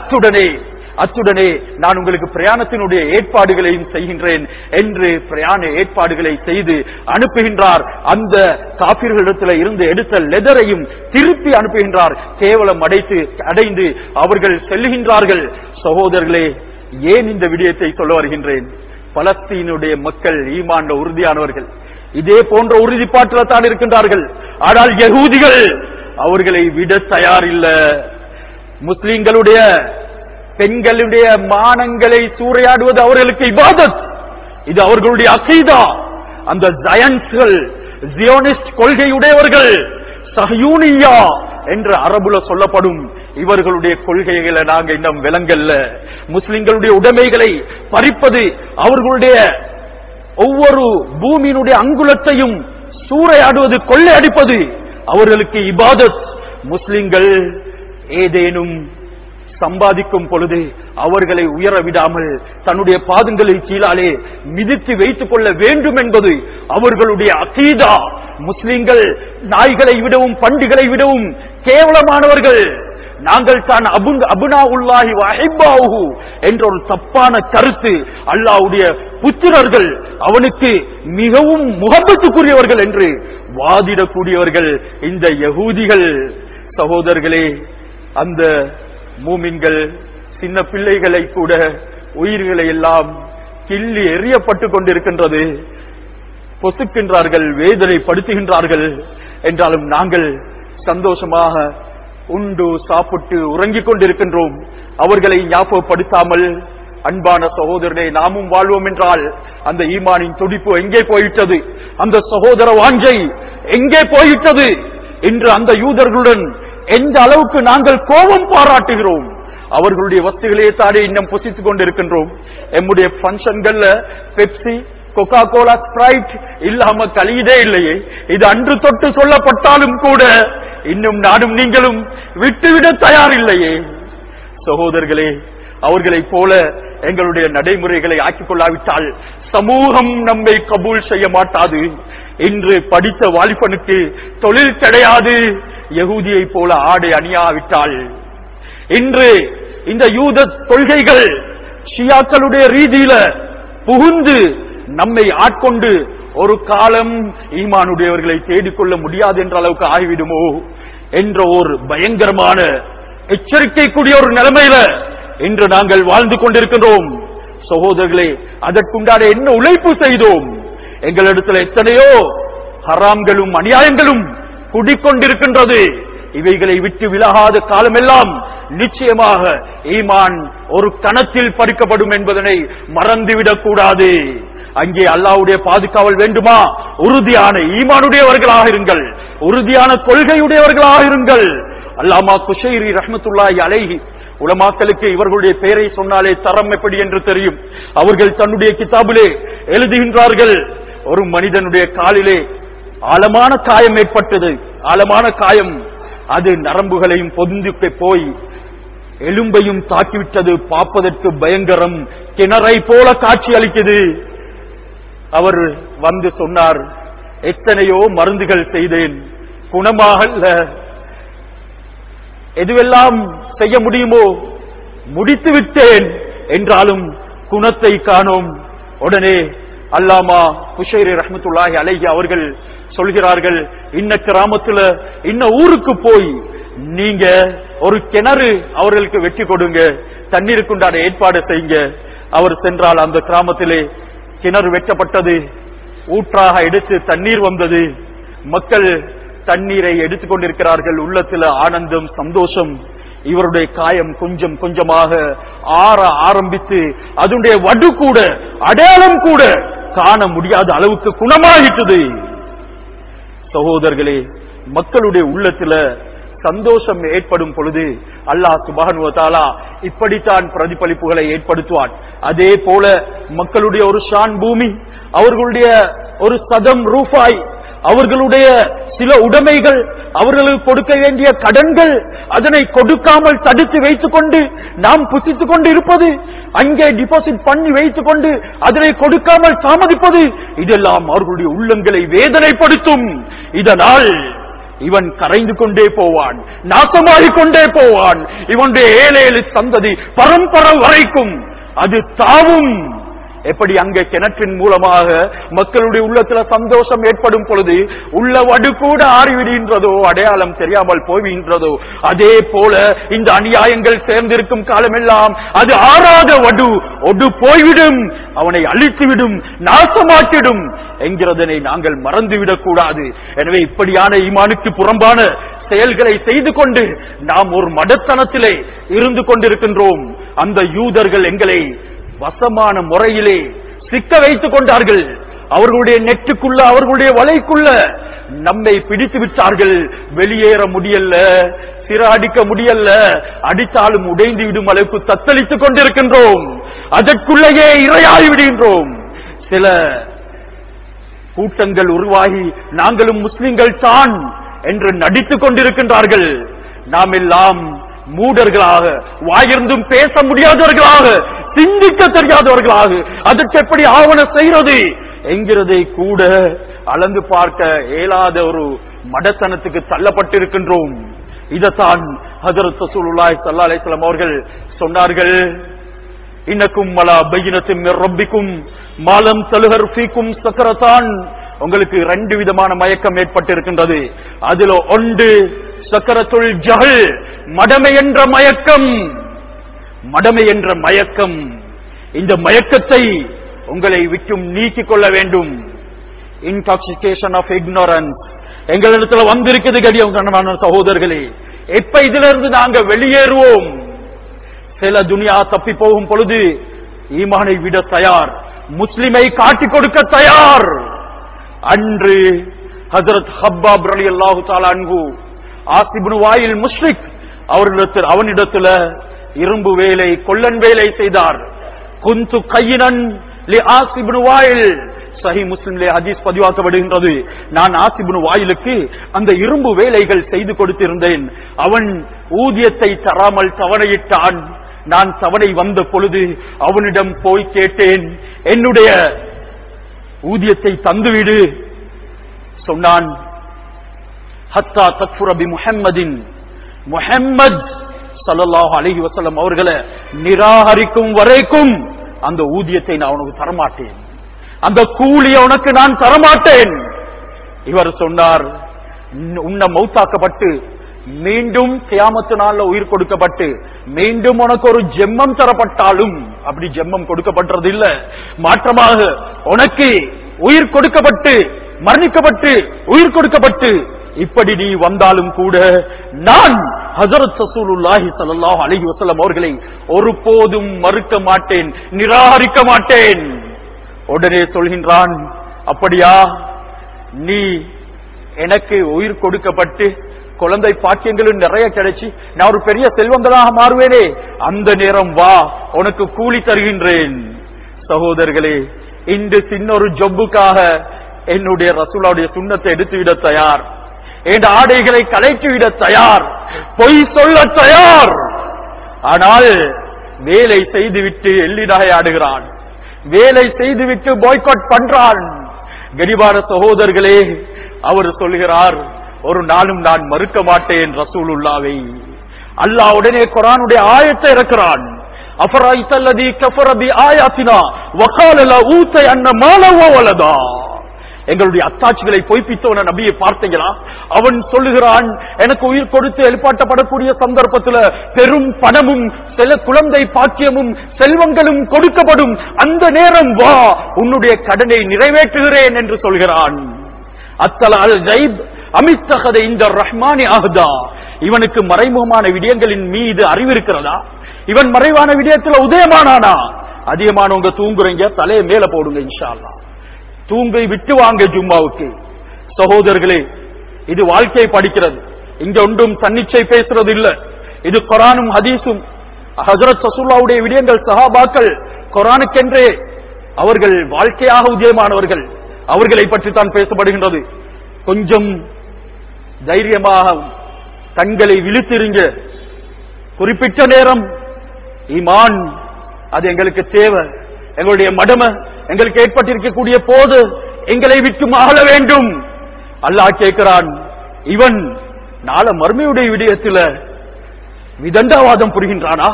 அத்துடனே நான் உங்களுக்கு பிரயாணத்தினுடைய ஏற்பாடுகளையும் செய்கின்றேன் என்று பிரயாண ஏற்பாடுகளை செய்து அனுப்புகின்றார். அந்த காபிர்களிடத்தில் இருந்து எடுத்த லெதரையும் திருப்பி அனுப்புகின்றார். கேவலம் அடைந்து அவர்கள் செல்லுகின்றார்கள். சகோதரர்களே, ஏன் இந்த விடயத்தை சொல்ல வருகின்றேன்? பலஸ்தீனுடைய மக்கள் ஈமான்ல உறுதியானவர்கள், இதே போன்ற உறுதிப்பாட்டில் தான் இருக்கின்றார்கள். ஆனால் யகூதிகள் அவர்களை விட தயாரில்ல. முஸ்லிம்களுடைய பெண்களுடைய மானங்களை சூறையாடுவது அவர்களுக்கு இபாதத், இது அவர்களுடைய அகீதா. அந்த ஜயன்ஸ்கள், ஜியோனிஸ்ட் கொள்கையுடையவர்கள், சஹயூனியா என்று அரபுல சொல்லப்படும் இவர்களுடைய கொள்கைகளை நாங்க இன்னும் விளங்கல்ல. முஸ்லிம்களுடைய உடைமைகளை பறிப்பது, அவர்களுடைய ஒவ்வொரு பூமியினுடைய அங்குலத்தையும் சூறையாடுவது, கொள்ளையடிப்பது அவர்களுக்கு இபாதத். முஸ்லிம்கள் ஏதேனும் சம்பாதிக்கும் பொழுது அவர்களை உயர விடாமல் தன்னுடைய பாதங்களை கீழாலே மிதித்து வைத்துக் கொள்ள வேண்டும் என்பது அவர்களுடைய அகீதா. முஸ்லிம்கள் நாய்களை விடவும் பண்டிகளை விடவும் கேவலமானவர்கள். நாங்கள் தான் அபுனா உல்லாஹி வஹிப்பாஹு என்ற ஒரு தப்பான கருத்து, அல்லாஹ்வுடைய புத்திரர்கள், அவனுக்கு மிகவும் முகப்பத்துக்குரியவர்கள் என்று வாதிடக்கூடியவர்கள் இந்த யகூதிகள். சகோதரர்களே, அந்த மூமின்கள் சின்ன பிள்ளைகளை கூட உயிர்களை எல்லாம் கிள்ளி எறியப்பட்டுக் கொண்டிருக்கின்றது, பொசுக்கின்றார்கள், வேதனைப்படுத்துகின்றார்கள். என்றாலும் நாங்கள் சந்தோஷமாக உண்டு சாப்பிட்டு உறங்கிக் கொண்டிருக்கின்றோம். அவர்களை ஞாபகப்படுத்தாமல் அன்பான சகோதரனை நாமும் வாழ்வோம் என்றால் அந்த ஈமானின் துடிப்பு எங்கே போயிட்டது? அந்த சகோதர வாஞ்சை எங்கே போயிட்டது? இன்று அந்த யூதர்களுடன் எந்த அளவுக்கு நாங்கள் கோபம் பாராட்டுகிறோம். அவர்களுடைய வஸ்துகளே தானே இன்னும் புசித்துக் கொண்டிருக்கின்றோம். நம்முடைய பங்கன்கள்ல பெப்சி, கொக்கா கோலா, ஸ்பிரைட் இல்லாம கழியதே இல்லையே. இது அன்று தொட்டு சொல்லப்பட்டாலும் கூட இன்னும் நானும் நீங்களும் விட்டுவிட தயாரில்லையே. சகோதரர்களே, அவர்களை போல எங்களுடைய நடைமுறைகளை ஆக்கிக் கொள்ளாவிட்டால் சமூகம் நம்மை கபூல் செய்ய மாட்டாது. இன்று படித்த வாலிபனுக்கு தொழில் கிடையாது, யகூதியை போல ஆடை அணியாவிட்டால். இன்று இந்த யூத கொள்கைகள் ஷியாக்களுடைய ரீதியில புகுந்து நம்மை ஆட்கொண்டு ஒரு காலம் ஈமானுடையவர்களை தேடிக்கொள்ள முடியாது என்ற அளவுக்கு ஆகிவிடுமோ என்ற ஒரு பயங்கரமான எச்சரிக்கைக்குரிய ஒரு நிலைமையில இன்று நாங்கள் வாழ்ந்து கொண்டிருக்கின்றோம். சகோதரர்களே, அதற்குண்டான என்ன உழைப்பு செய்தோம்? எங்களிடத்தில் எத்தனையோ ஹராம்களும் அநியாயங்களும் குடிக்கொண்டிருக்கின்றது. இவைகளை விட்டு விலகாத காலமெல்லாம் நிச்சயமாக ஈமான் ஒரு கணத்தில் பறிக்கப்படும் என்பதனை மறந்துவிடக் கூடாது. அங்கே அல்லாஹ்வுடைய பாதுகாவல் வேண்டுமா? உறுதியான ஈமானுடையவர்களாக இருங்கள், உறுதியான கொள்கையுடையவர்களாக இருங்கள். அல்லாமா குஷைரி ரஹ்மத்துல்லாஹி அலைஹி, உலமாக்களுக்கு இவர்களுடைய பெயரை சொன்னாலே தரம் எப்படி என்று தெரியும். அவர்கள் தன்னுடைய கிதாபிலே எழுதுகின்றார்கள், ஒரு மனிதனுடைய காலிலே ஆழமான காயம் ஏற்பட்டது. ஆழமான காயம், அது நரம்புகளையும் பொந்து போய் எலும்பையும் தாக்கிவிட்டது. பார்ப்பதற்கு பயங்கரம், கிணறை போல காட்சி அளிக்குது. அவர் வந்து சொன்னார், எத்தனையோ மருந்துகள் செய்தேன், குணமாகல. எதுவெல்லாம் செய்ய முடியுமோ முடித்து விட்டேன், என்றாலும் குணத்தை காணோம். உடனே அல்லாமா குஷைரி ரஹ்மத்துல்லாஹி அலைஹி அவர்கள் சொல்கிறார்கள், இன்ன கிராமத்துல இன்ன ஊருக்கு போய் நீங்க ஒரு கிணறு அவர்களுக்கு வெட்டி கொடுங்க, தண்ணீருக்குண்டான ஏற்பாடு செய்யுங்க. அவர் சென்றால் அந்த கிராமத்திலே கிணறு வெட்டப்பட்டது, ஊற்றாக எடுத்து தண்ணீர் வந்தது. மக்கள் தண்ணீரை எடுத்துக் கொண்டிருக்கிறார்கள். உள்ளத்தில் ஆனந்தம், சந்தோஷம். இவருடைய காயம் கொஞ்சம் கொஞ்சமாக ஆற ஆரம்பித்து அதனுடைய வடு கூட அடையாளம் கூட காண முடியாத அளவுக்கு குணமாகிட்டது. சகோதரர்களே, மக்களுடைய உள்ளத்தில் சந்தோஷம் ஏற்படும் பொழுது அல்லாஹ் சுப்ஹானஹு வ தஆலா இப்படித்தான் பிரதிபலிப்புகளை ஏற்படுத்துவான். அதே போல மக்களுடைய ஒரு ஷான் பூமி, அவர்களுடைய ஒரு சதம் ரூபாய், அவர்களுடைய சில உடைமைகள், அவர்களுக்கு கொடுக்க வேண்டிய கடன்கள், அதனை கொடுக்காமல் தடுத்து வைத்துக் கொண்டு நாம் புசித்துக் கொண்டு இருப்பது, அங்கே டிபாசிட் பண்ணி வைத்துக் கொண்டு அதனை கொடுக்காமல் தாமதிப்பது, இதெல்லாம் அவர்களுடைய உள்ளங்களை வேதனைப்படுத்தும். இதனால் இவன் கரைந்து கொண்டே போவான், நாசமாகிக் கொண்டே போவான். இவனுடைய 7 சந்ததி பரம்பரை வரைக்கும் அது தாவும். எப்படி அங்கே கிணற்றின் மூலமாக மக்களுடைய உள்ளத்துல சந்தோஷம் ஏற்படும் பொழுது உள்ள வடு கூட ஆறிவிடுகின்றதோ, அடையாளம் தெரியாமல் போய்விடுகின்றதோ, அதே போல இந்த அநியாயங்கள் சேர்ந்திருக்கும் காலமெல்லாம் அது ஆறாத வடு ஒடு போய்விடும், அவனை அழித்துவிடும், நாசமாக்கிடும் என்கிறதனை நாங்கள் மறந்துவிடக் கூடாது. எனவே இப்படியான ஈமானுக்கு புறம்பான செயல்களை செய்து கொண்டு நாம் ஒரு மடத்தனத்திலே இருந்து கொண்டிருக்கின்றோம். அந்த யூதர்கள் எங்களை வசமான முறையிலே சிக்க வைத்துக் கொண்டார்கள். அவர்களுடைய நெட்டுக்குள்ள, அவர்களுடைய வலைக்குள்ள நம்மை பிடித்து விட்டார்கள். வெளியேற முடியல, சிறடிக்க முடியல, அடித்தாலும் உடைந்து விடும் அளவுக்கு தத்தளித்துக் கொண்டிருக்கின்றோம். அதற்குள்ளேயே இரையாகி விடுகின்றோம். சில கூட்டங்கள் உருவாகி நாங்களும் முஸ்லிம்கள் தான் என்று நடித்துக் கொண்டிருக்கின்றார்கள். நாம் எல்லாம் மூடர்களாக, வாயிருந்தும் பேச முடியாதவர்களாக, சிந்திக்க தெரியாதவர்களாக, அதற்கு எப்படி ஆவண செய்கிறது என்கிறதை கூட அளந்து பார்க்க இயலாத ஒரு மடத்தனத்துக்கு தள்ளப்பட்டிருக்கின்றோம். இதைத்தான் ஹஜ்ரத் ரசூலுல்லாஹி ஸல்லல்லாஹு அலைஹி வஸல்லம் அவர்கள் சொன்னார்கள், இன்னக்கும் மலா பையினத்தின் மிர் ரப்பிக்கும் மாலம் தலுஹர் ஃபீக்கும் சக்கரத்தான். உங்களுக்கு 2 விதமான மயக்கம் ஏற்பட்டிருக்கின்றது. அதில் ஒன்று சக்கரத்துல் ஜஹல், மடமை என்ற மயக்கம். மடமை என்ற மயக்கம், இந்த மயக்கத்தை உங்களை விட்டும் நீக்கிக் கொள்ள வேண்டும். இன்டாக்சிகேஷன் ஆஃப் இக்னோரன்ஸ் எங்களிடத்தில் வந்திருக்கிறது கடியமான சகோதரர்களே. எப்ப இதிலிருந்து நாங்க வெளியேறுவோம்? சில துனியா தப்பி போகும் பொழுது ஈமானை விட தயார், முஸ்லிமை காட்டிக் கொடுக்க தயார். அன்று ஹஜ்ரத் ஹப்பாப் ரலியல்லாஹு தஆலா அன்ஹு, ஆஸ் இப்னு வாயில் முஷ்ரிக் அவனிடத்தில் இரும்பு வேலை, கொல்லன் வேலை செய்தார். குந்து கையினன் லி ஆஸ் இப்னு வாயில், சஹீஹ் முஸ்லிமிலே ஹதீஸ் பதிவாக்கப்படுகின்றது. நான் ஆஸ் இப்னு வாயிலுக்கு அந்த இரும்பு வேலைகள் செய்து கொடுத்திருந்தேன். அவன் ஊதியத்தை தராமல் தவணையிட்டான். நான் தவணை வந்த பொழுது அவனிடம் போய் கேட்டேன், என்னுடைய ஊதியத்தை தந்துவிடு. சொன்னான், ஹத்தா தக்ஃபுர பி முஹம்மதின், முஹம்மத் ஸல்லல்லாஹு அலைஹி வஸல்லம் அவர்களை நிராகரிக்கும் வரைக்கும் அந்த ஊதியத்தை நான் உனக்கு தரமாட்டேன், அந்த கூலியை உனக்கு நான் தரமாட்டேன். இவர் சொன்னார், உன்ன மௌத்தாக்கப்பட்டு மீண்டும் கியாமத்து நாள்ல உயிர் கொடுக்கப்பட்டு மீண்டும் உனக்கு ஒரு ஜெம்மம் தரப்பட்டாலும், அப்படி ஜெம்மம் கொடுக்கப்பட்டது இல்ல, மாற்றமாக உனக்கு உயிர் கொடுக்கப்பட்டு மரணிக்கப்பட்டு உயிர் கொடுக்கப்பட்டு இப்படி நீ வந்தாலும் கூட நான் ஹஜ்ரத் ரசூலுல்லாஹி ஸல்லல்லாஹு அலைஹி வஸல்லம் அவர்களை ஒருபோதும் மறுக்க மாட்டேன், நிராகரிக்க மாட்டேன். உடனே சொல்கின்றான், அப்படியா, நீ எனக்கு உயிர் கொடுக்கப்பட்டு குழந்தை பாக்கியங்களும் நிறைய கிடைச்சி நான் ஒரு பெரிய செல்வங்களாக மாறுவேனே, அந்த நேரம் வா, உனக்கு கூலி தருகின்றேன். சகோதரர்களே, இன்று சின்ன ஒரு ஜொப்புக்காக என்னுடைய ரசூலுடைய சுன்னத்தை எடுத்துவிட தயார், என் ஆடைகளை கலைத்துவிட தயார், பொய் சொல்ல தயார். ஆனால் வேலை செய்துவிட்டு எள்ளிடாய் ஆடுகிறான், வேலை செய்துவிட்டு பாய்காட் பண்றான். கனிவான சகோதரர்களே, அவர் சொல்கிறார், ஒரு நாளும் நான் மறுக்க மாட்டேன் ரசூலுல்லாவை. அல்லாஹ் உடனே குர்ஆனுடைய ஆயத்தை இறக்குறான். அஃபரைத்தல்லதி கஃபர பிஆயாத்தினா வகால லா ஊதையன்ன மாலவ வலதா. எங்களுடைய அத்தாட்சிகளை பொய்ப்பித்தவன நபியை பார்த்தீங்களா? அவன் சொல்லுகிறான், எனக்கு உயிர் கொடுத்து எழுப்பாட்டப்படக்கூடிய சந்தர்ப்பத்தில் பெரும் பணமும் சில குழந்தை பாக்கியமும் செல்வங்களும் கொடுக்கப்படும், அந்த நேரம் வா, உன்னுடைய கடனை நிறைவேற்றுகிறேன் என்று சொல்கிறான். அத்தல அல் ஜைப் அமித்தகத இந்த ரஹ்மானி அஹ்தா. இவனுக்கு மறைமுகமான விடயங்களின் மீது அறிவு இருக்கிறதா? இவன் மறைவான விடயத்தில் உதயமானானா? அதிகமானவங்க தூங்குறீங்க, தலையை மேல போடுங்க இன்ஷா அல்லாஹ். தூங்கை விட்டு வாங்க ஜும்மாவுக்கு. சகோதரர்களே, இது வாழ்க்கையை படிக்கிறது. இங்க ஒன்றும் தன்னிச்சை பேசுறது இல்ல. இது குர்ஆனும் ஹதீஸும், ஹஜ்ரத் ரசூலுல்லாஹ்வுடைய விடயங்கள். சஹாபாக்கள் குர்ஆனுக்கென்றே அவர்கள் வாழ்க்கையாக உதயமானவர்கள், அவர்களை பற்றி தான் பேசப்படுகின்றது. கொஞ்சம் தைரியமாக கண்களை விழித்திருங்க. குறிப்பிட்ட நேரம் ஈமான் அது எங்களுக்கு தேவை. எங்களுடைய மடமை எங்களுக்கு ஏற்பட்டிருக்கக்கூடிய போது எங்களை விட்டு மாற வேண்டும். அல்லாஹ் கேட்கிறான், இவன் நாள மர்மையுடைய விடயத்தில் விதண்டாவாதம் புரிகின்றானா?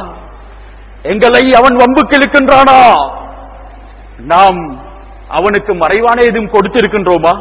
எங்களை அவன் வம்புக்கு இழுக்கின்றானா? நாம் அவனுக்கு மறைவான எதுவும் கொடுத்திருக்கின்றோமா?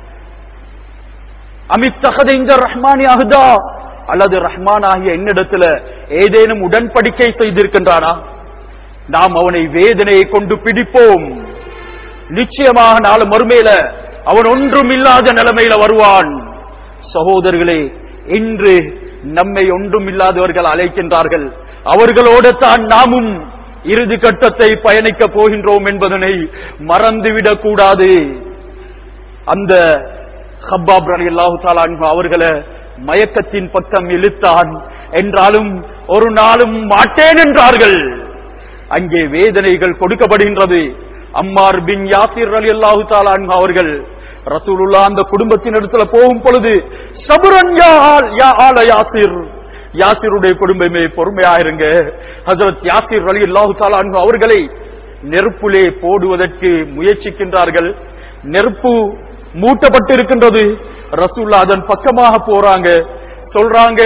அமித்தகத இந்த ரஹ்மானி அஹ்தா, அல்லது ரஹ்மான் ஆகிய என்னிடத்துல ஏதேனும் உடன்படிக்கை செய்திருக்கின்றானா? நாம் அவனை வேதனையை கொண்டு பிடிப்போம். நிச்சயமாக நாள மறுமையில அவன் ஒன்றும் இல்லாத நிலைமையில வருவான். சகோதரர்களே, இன்று நம்மை ஒன்றும் இல்லாதவர்கள் அழைக்கின்றார்கள். அவர்களோடு தான் நாமும் இறுதி கட்டத்தை பயணிக்க போகின்றோம் என்பதனை மறந்துவிடக் கூடாது. அந்த ஹப்பாப் ரலியல்லாஹு தஆலா அன்ஹு அவர்களை மயக்கத்தின் பக்கம் இழுத்தான் என்றாலும் ஒரு நாளும் மாட்டேன் என்றார்கள். அங்கே வேதனைகள் கொடுக்கப்படுகின்றது. அம்மார் பின் யாசிர் ரலியல்லாஹு தஆலா அன்ஹு அவர்கள் ரசூலுல்லாஹ் அந்த குடும்பத்தின் இடத்துல போகும் பொழுது, சபுரன் யா ஆல யாசிர், யாசிருடைய குடும்பமே பொறுமையாயிருங்க. ஹஜ்ரத் யாசிர் ரலியல்லாஹு தஆலா அன்ஹு அவர்களை நெருப்புலே போடுவதற்கு முயற்சிக்கின்றார்கள். நெருப்பு மூட்டப்பட்டு இருக்கின்றது. ரசூலுல்லாஹ் அதன் பக்கமாக போறாங்க. சொல்றாங்க,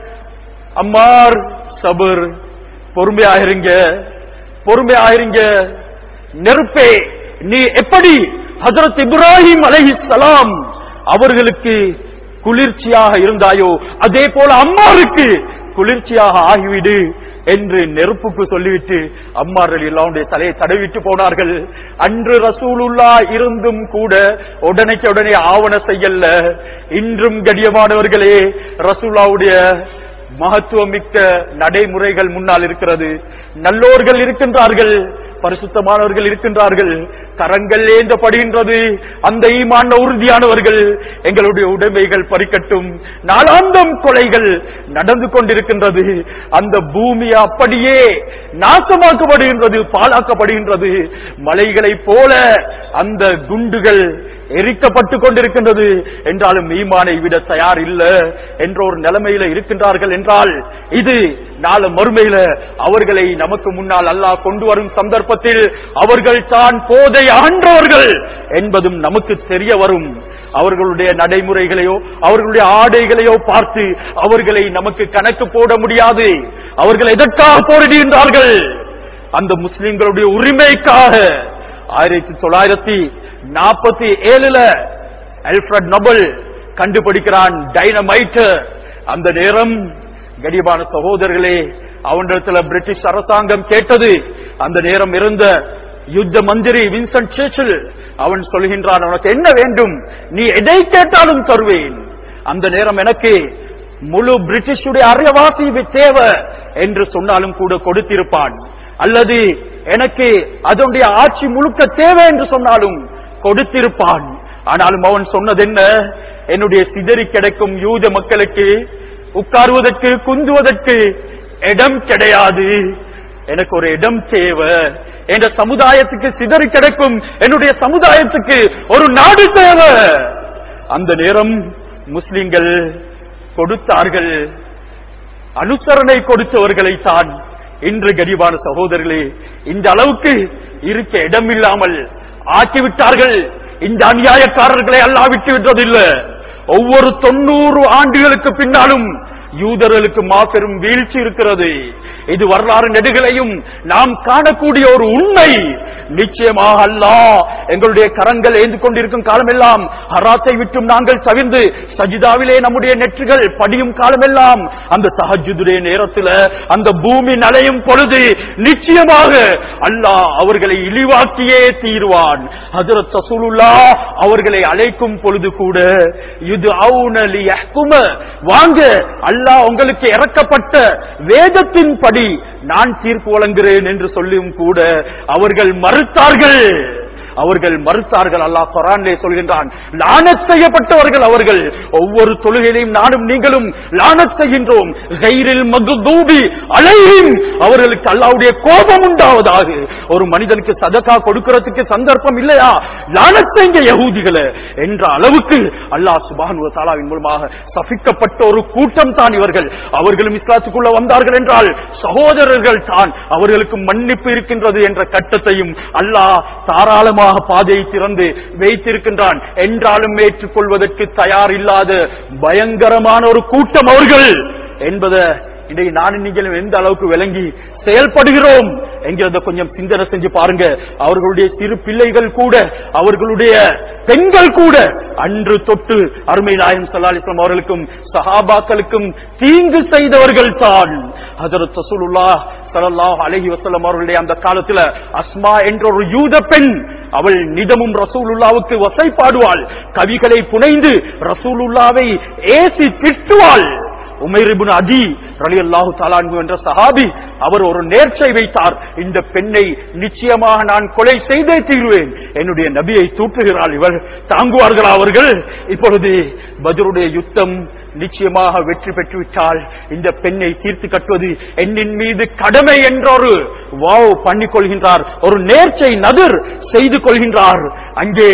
அம்மார் சபர், பொறுமையாயிருங்க, பொறுமையாயிருங்க. நெருப்பே, நீ எப்படி ஹஜ்ரத் இப்ராஹிம் அலைஹிஸ்ஸலாம் அவர்களுக்கு குளிர்ச்சியாக இருந்தாயோ அதே போல அம்மாருக்கு குளிர்ச்சியாக ஆகிவிடு என்று நெருப்புக்கு சொல்லிவிட்டு அம்மார் ரலியல்லாஹு தலையை தடவிட்டு போனார்கள். அன்று ரசூலுல்லாஹ் இருந்தும் கூட உடனே ஆவண செய்யல. இன்றும் கடியமானவர்களே, ரசூலுல்லாஹ்வுடைய மகத்துவமிக்க நடைமுறைகள் முன்னால் இருக்கிறது. நல்லோர்கள் இருக்கின்றார்கள், பரிசுத்தமானவர்கள் இருக்கின்றார்கள், கரங்கள் ஏந்தப்படுகின்றது. அந்த ஈமான் உறுதியானவர்கள், எங்களுடைய உடைமைகள் பறிக்கட்டும், நாளாந்தம் கொலைகள் நடந்து கொண்டிருக்கின்றது. அந்த பூமி அப்படியே நாசமாக்கப்படுகின்றது, பாழாக்கப்படுகின்றது. மலைகளை போல அந்த குண்டுகள் எரிக்கப்பட்டு கொண்டிருக்கின்றது. என்றாலும் ஈமானை விட தயார் இல்ல என்ற ஒரு நிலைமையில இருக்கின்றார்கள் என்றால், இது நாள மறுமையில அவர்களை நமக்கு முன்னால் அல்லாஹ் கொண்டு வரும் சந்தர்ப்பத்தில் அவர்கள் தான் போதை ஆன்றவர்கள் என்பதும் நமக்கு தெரிய வரும். அவர்களுடைய நடைமுறைகளையோ அவர்களுடைய ஆடைகளையோ பார்த்து அவர்களை நமக்கு கணக்கு போட முடியாது. அவர்கள் எதற்காக போரிடுகின்றார்கள்? அந்த முஸ்லிம்களுடைய உரிமைக்காக. 1947 அல்ஃபிரட் நோபல் கண்டுபிடிக்கிறான் டைனமைட். அந்த நேரம் கடியமான சகோதரர்களே, அவனிடத்தில் பிரிட்டிஷ் அரசாங்கம் கேட்டது. அந்த நேரம் இருந்த யுத்த மந்திரி வின்சென்ட் சர்ச்சில் அவன் சொல்கின்றான், உனக்கு என்ன வேண்டும்? நீ எதை கேட்டாலும் தருவேன். அந்த நேரம் எனக்கு முழு பிரிட்டிஷுடைய அரைவாசி தேவை என்று சொன்னாலும் கூட கொடுத்திருப்பான். அல்லது எனக்கு அதனுடைய ஆட்சி முழுக்க தேவை என்று சொன்னாலும் கொடுத்திருப்பான். ஆனாலும் அவன் சொன்னது என்ன? என்னுடைய சிதறி கிடைக்கும் யூத மக்களுக்கு உட்காருவதற்கு குந்துவதற்கு இடம் கிடையாது, எனக்கு ஒரு இடம் தேவை. என்ற சமுதாயத்துக்கு சிதறி கிடைக்கும் என்னுடைய சமுதாயத்துக்கு ஒரு நாடு தேவை. அந்த நேரம் முஸ்லிம்கள் கொடுத்தார்கள். அனுசரணை கொடுத்தவர்களை தான் இன்று கரிபான சகோதரர்களே இந்த அளவுக்கு இருக்க இடமில்லாமல் ஆக்கிவிட்டார்கள். இந்த அநியாயக்காரர்களை அல்லாஹ் விட்டு விட்டதில்லை. ஒவ்வொரு 90 ஆண்டுகளுக்கு பின்னாலும் யூதர்களுக்கு மாபெரும் வீழ்ச்சி இருக்கிறது. இது வரலாறு நெடுகளையும் நாம் காணக்கூடிய ஒரு உண்மை. நிச்சயமாக அல்லாஹ் எங்களுடைய கரங்கள் ஏந்து கொண்டிருக்கும் காலமெல்லாம் ஹராத்தை விட்டும் நாங்கள் தவிர்ந்து சஜிதாவிலே நம்முடைய நெற்றிகள் படியும் காலமெல்லாம் அந்த தஹஜ்ஜுடைய நேரத்தில் அந்த பூமி நலையும் பொழுது நிச்சயமாக அல்லாஹ் அவர்களை இழிவாக்கியே தீர்வான். ஹஜ்ரத் ரசூலுல்லாஹ் அவர்களை அழைக்கும் பொழுது கூட இது வாங்க, அல்லாஹ் உங்களுக்கு இறக்கப்பட்ட வேதத்தின் படி நான் தீர்ப்பு வழங்குகிறேன் என்று சொல்லியும் கூட அவர்கள் மறுத்தார்கள். அல்லாஹ் குர்ஆனிலே சொல்கின்றான், லானத் செய்யப்பட்டவர்கள் அவர்கள். ஒவ்வொரு தொழுகையிலும் நானும் நீங்களும் லானத் செய்கின்றோம். கைரில் மக்தூபி அலைஹிம், அவர்களுக்கு அல்லாஹ்வுடைய கோபம் உண்டாவதாக. ஒரு மனிதனுக்கு சதகா கொடுக்கிறதுக்கு சந்தர்ப்பம் இல்லையா, லானத் செய்ய யஹூதிகளே என்ற அளவுக்கு அல்லாஹ் சுப்ஹானஹு வ தஆலாவின் மூலமாக சபிக்கப்பட்ட ஒரு கூட்டம் தான் இவர்கள். அவர்களும் இஸ்லாத்துக்குள்ள வந்தார்கள் என்றால் சகோதரர்கள் தான், அவர்களுக்கு மன்னிப்பு இருக்கின்றது என்ற கட்டத்தையும் அல்லாஹ் தாராளமாக பாதையை திறந்து வைத்திருக்கின்றான். என்றாலும் ஏற்றுக்கொள்வதற்கு தயார் இல்லாத பயங்கரமான ஒரு கூட்டம் அவர்கள் என்பதை இன்றைக்கு நானும் நீங்களும் எந்த அளவுக்கு விளங்கி செயல்படுகிறோம் என்கிறத கொஞ்சம் சிந்தனை செஞ்சு பாருங்க. அவர்களுடைய சிறு பிள்ளைகள் கூட, அவர்களுடைய பெண்கள் கூட அன்று தொட்டு அருமை நாயகம் ஸல்லல்லாஹு அலைஹி வஸல்லம் அவர்களுக்கும் சஹாபாக்களுக்கும் தீங்கு செய்தவர்கள் தான். ஹஜ்ரத் ரசூலுல்லாஹ் ஸல்லல்லாஹு அலைஹி வஸல்லம் அவர்களுடைய அந்த காலத்தில் அஸ்மா என்ற ஒரு யூத பெண், அவள் நிதமும் ரசூலுல்லாவுக்கு வசைப்பாடுவாள், கவிகளை புனைந்து ரசூலுல்லாவை ஏசி திட்டுவாள். உமைர் இப்னு அதி ரலியல்லாஹு தஆலா அன்ஹு என்ற சஹாபி அவர் ஒரு நேர்ச்சை வைத்தார், இந்த பெண்ணை நிச்சயமாக நான் கொலை செய்தே தீர்வேன். என்னுடைய நபியை தூற்றுகிறாள், இவர் தாங்குவார்களா அவர்கள்? இப்பொழுது பத்ருடைய யுத்தம் நிச்சயமாக வெற்றி பெற்றுவிட்டால் இந்த பெண்ணை தீர்த்து கட்டுவது என்னின் மீது கடமை என்ற ஒரு வாவ் பண்ணிக் கொள்கின்றார், ஒரு நேர்ச்சை நதிர் செய்து கொள்கின்றார். அங்கே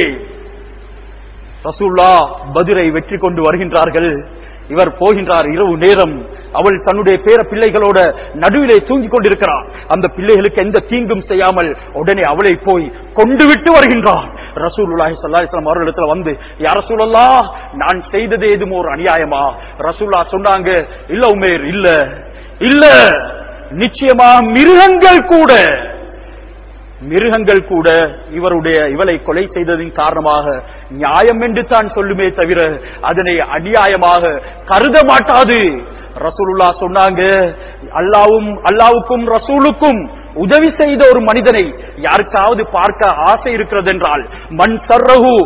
ரசூலுல்லாஹ் பத்ரை வெற்றி கொண்டு வருகின்றார்கள். இவர் போகின்றார் இரவு நேரம். அவள் தன்னுடைய பேர பிள்ளைகளோட நடுவிலே தூங்கிக் கொண்டிருக்கிறார். அந்த பிள்ளைகளுக்கு எந்த தீங்கும் செய்யாமல் உடனே அவளை போய் கொண்டு விட்டு வருகின்றார். ரசூலுல்லாஹி ஸல்லல்லாஹு அலைஹி வஸல்லம் அவர்களிடத்தில் வந்து, யா ரசூலல்லாஹ், நான் செய்தது ஏதும் ஒரு அநியாயமா? ரசூலுல்லாஹ் சொன்னாங்க, இல்ல உமேர், இல்ல இல்ல, நிச்சயமா மிருகங்கள் கூட இவளை கொலை செய்ததின் காரணமாக நியாயம் என்று தான் சொல்லுமே தவிர அதனை அநியாயமாக கருத மாட்டாது. ரசூலுல்லாஹ் சொன்னாங்க, அல்லாஹ்வுக்கும் ரசூலுக்கும் உதவி செய்த ஒரு மனிதனை யாருக்காவது பார்க்க ஆசை இருக்கிறது என்றால், மன் சர்ரஹு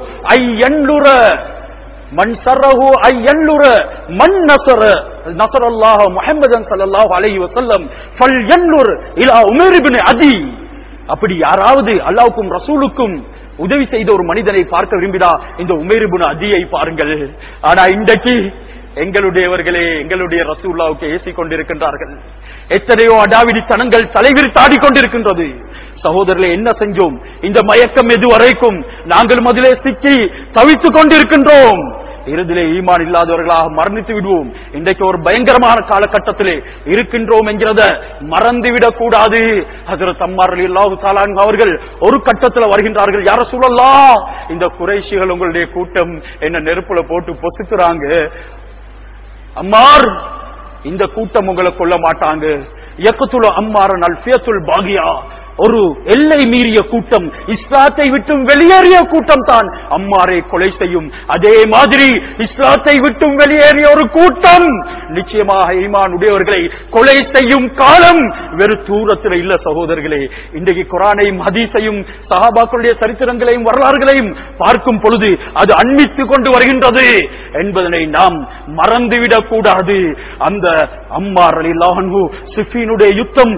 ஐயன்லுர மன் நஸரல்லாஹு முஹம்மதன் ஸல்லல்லாஹு அலைஹி வஸல்லம் ஃபல்யன்லுர் இலா உமைர் இப்னு அதி. அப்படி யாராவது அல்லாஹ்வுக்கும் ரசூலுக்கும் உதவி செய்த ஒரு மனிதனை பார்க்க விரும்பினா இந்த உமைர் இப்னு அதியை பாருங்கள். ஆனா இன்றைக்கு எங்களுடையவர்களே எங்களுடைய ரசூலுல்லாஹ்வுக்கு ஏசிக் கொண்டிருக்கின்றார்கள். எத்தனையோ அடாவிடித்தனங்கள் தலைவிரித்தாடி கொண்டிருக்கின்றது. சகோதரர்களே, என்ன செஞ்சோம்? இந்த மயக்கம் எதுவரைக்கும் நாங்கள் முதலே சிக்கி தவித்துக் கொண்டிருக்கின்றோம். இறுதியிலே ஈமான் இல்லாதவர்களாக மரணித்து விடுவோம். இன்றைக்கு ஒரு பயங்கரமான காலகட்டத்திலே இருக்கின்றோம் என்கிறத மறந்துவிடக் கூடாது. ஹஜ்ரத் அம்மார் ரலியல்லாஹு தஆலா அன்ஹு அவர்கள் ஒரு கட்டத்தில் வருகின்றார்கள், யா ரசூலல்லாஹ், இந்த குறைஷிகள் உங்களுடைய கூட்டம் என்ன நெருப்புல போட்டு பொசுக்குறாங்க. அம்மார், இந்த கூட்டம் உங்களை கொல்ல மாட்டாங்க. யக்துலு அம்மாரன் அல் ஃபியத்துல் பாகியா, ஒரு எல்லை மீறிய கூட்டம், இஸ்லாத்தை விட்டும் வெளியேறிய கூட்டம் தான் அம்மாரை கொலை செய்யும். அதே மாதிரி இஸ்லாத்தை விட்டும் வெளியேறிய ஒரு கூட்டம் நிச்சயமாக ஈமான் உடையவர்களை கொலை செய்யும் காலம் வெறு தூரத்தில் இல்ல சகோதரர்களே. இன்றைக்கு குர்ஆனையும் ஹதீஸையும் சஹாபாக்களுடைய சரித்திரங்களையும் வரலாறுகளையும் பார்க்கும் பொழுது அது அண்மித்துக் கொண்டு வருகின்றது என்பதனை நாம் மறந்துவிடக் கூடாது. அந்த அம்மார் ரலியல்லாஹு அன்ஹு சிஃபீனுடைய யுத்தம்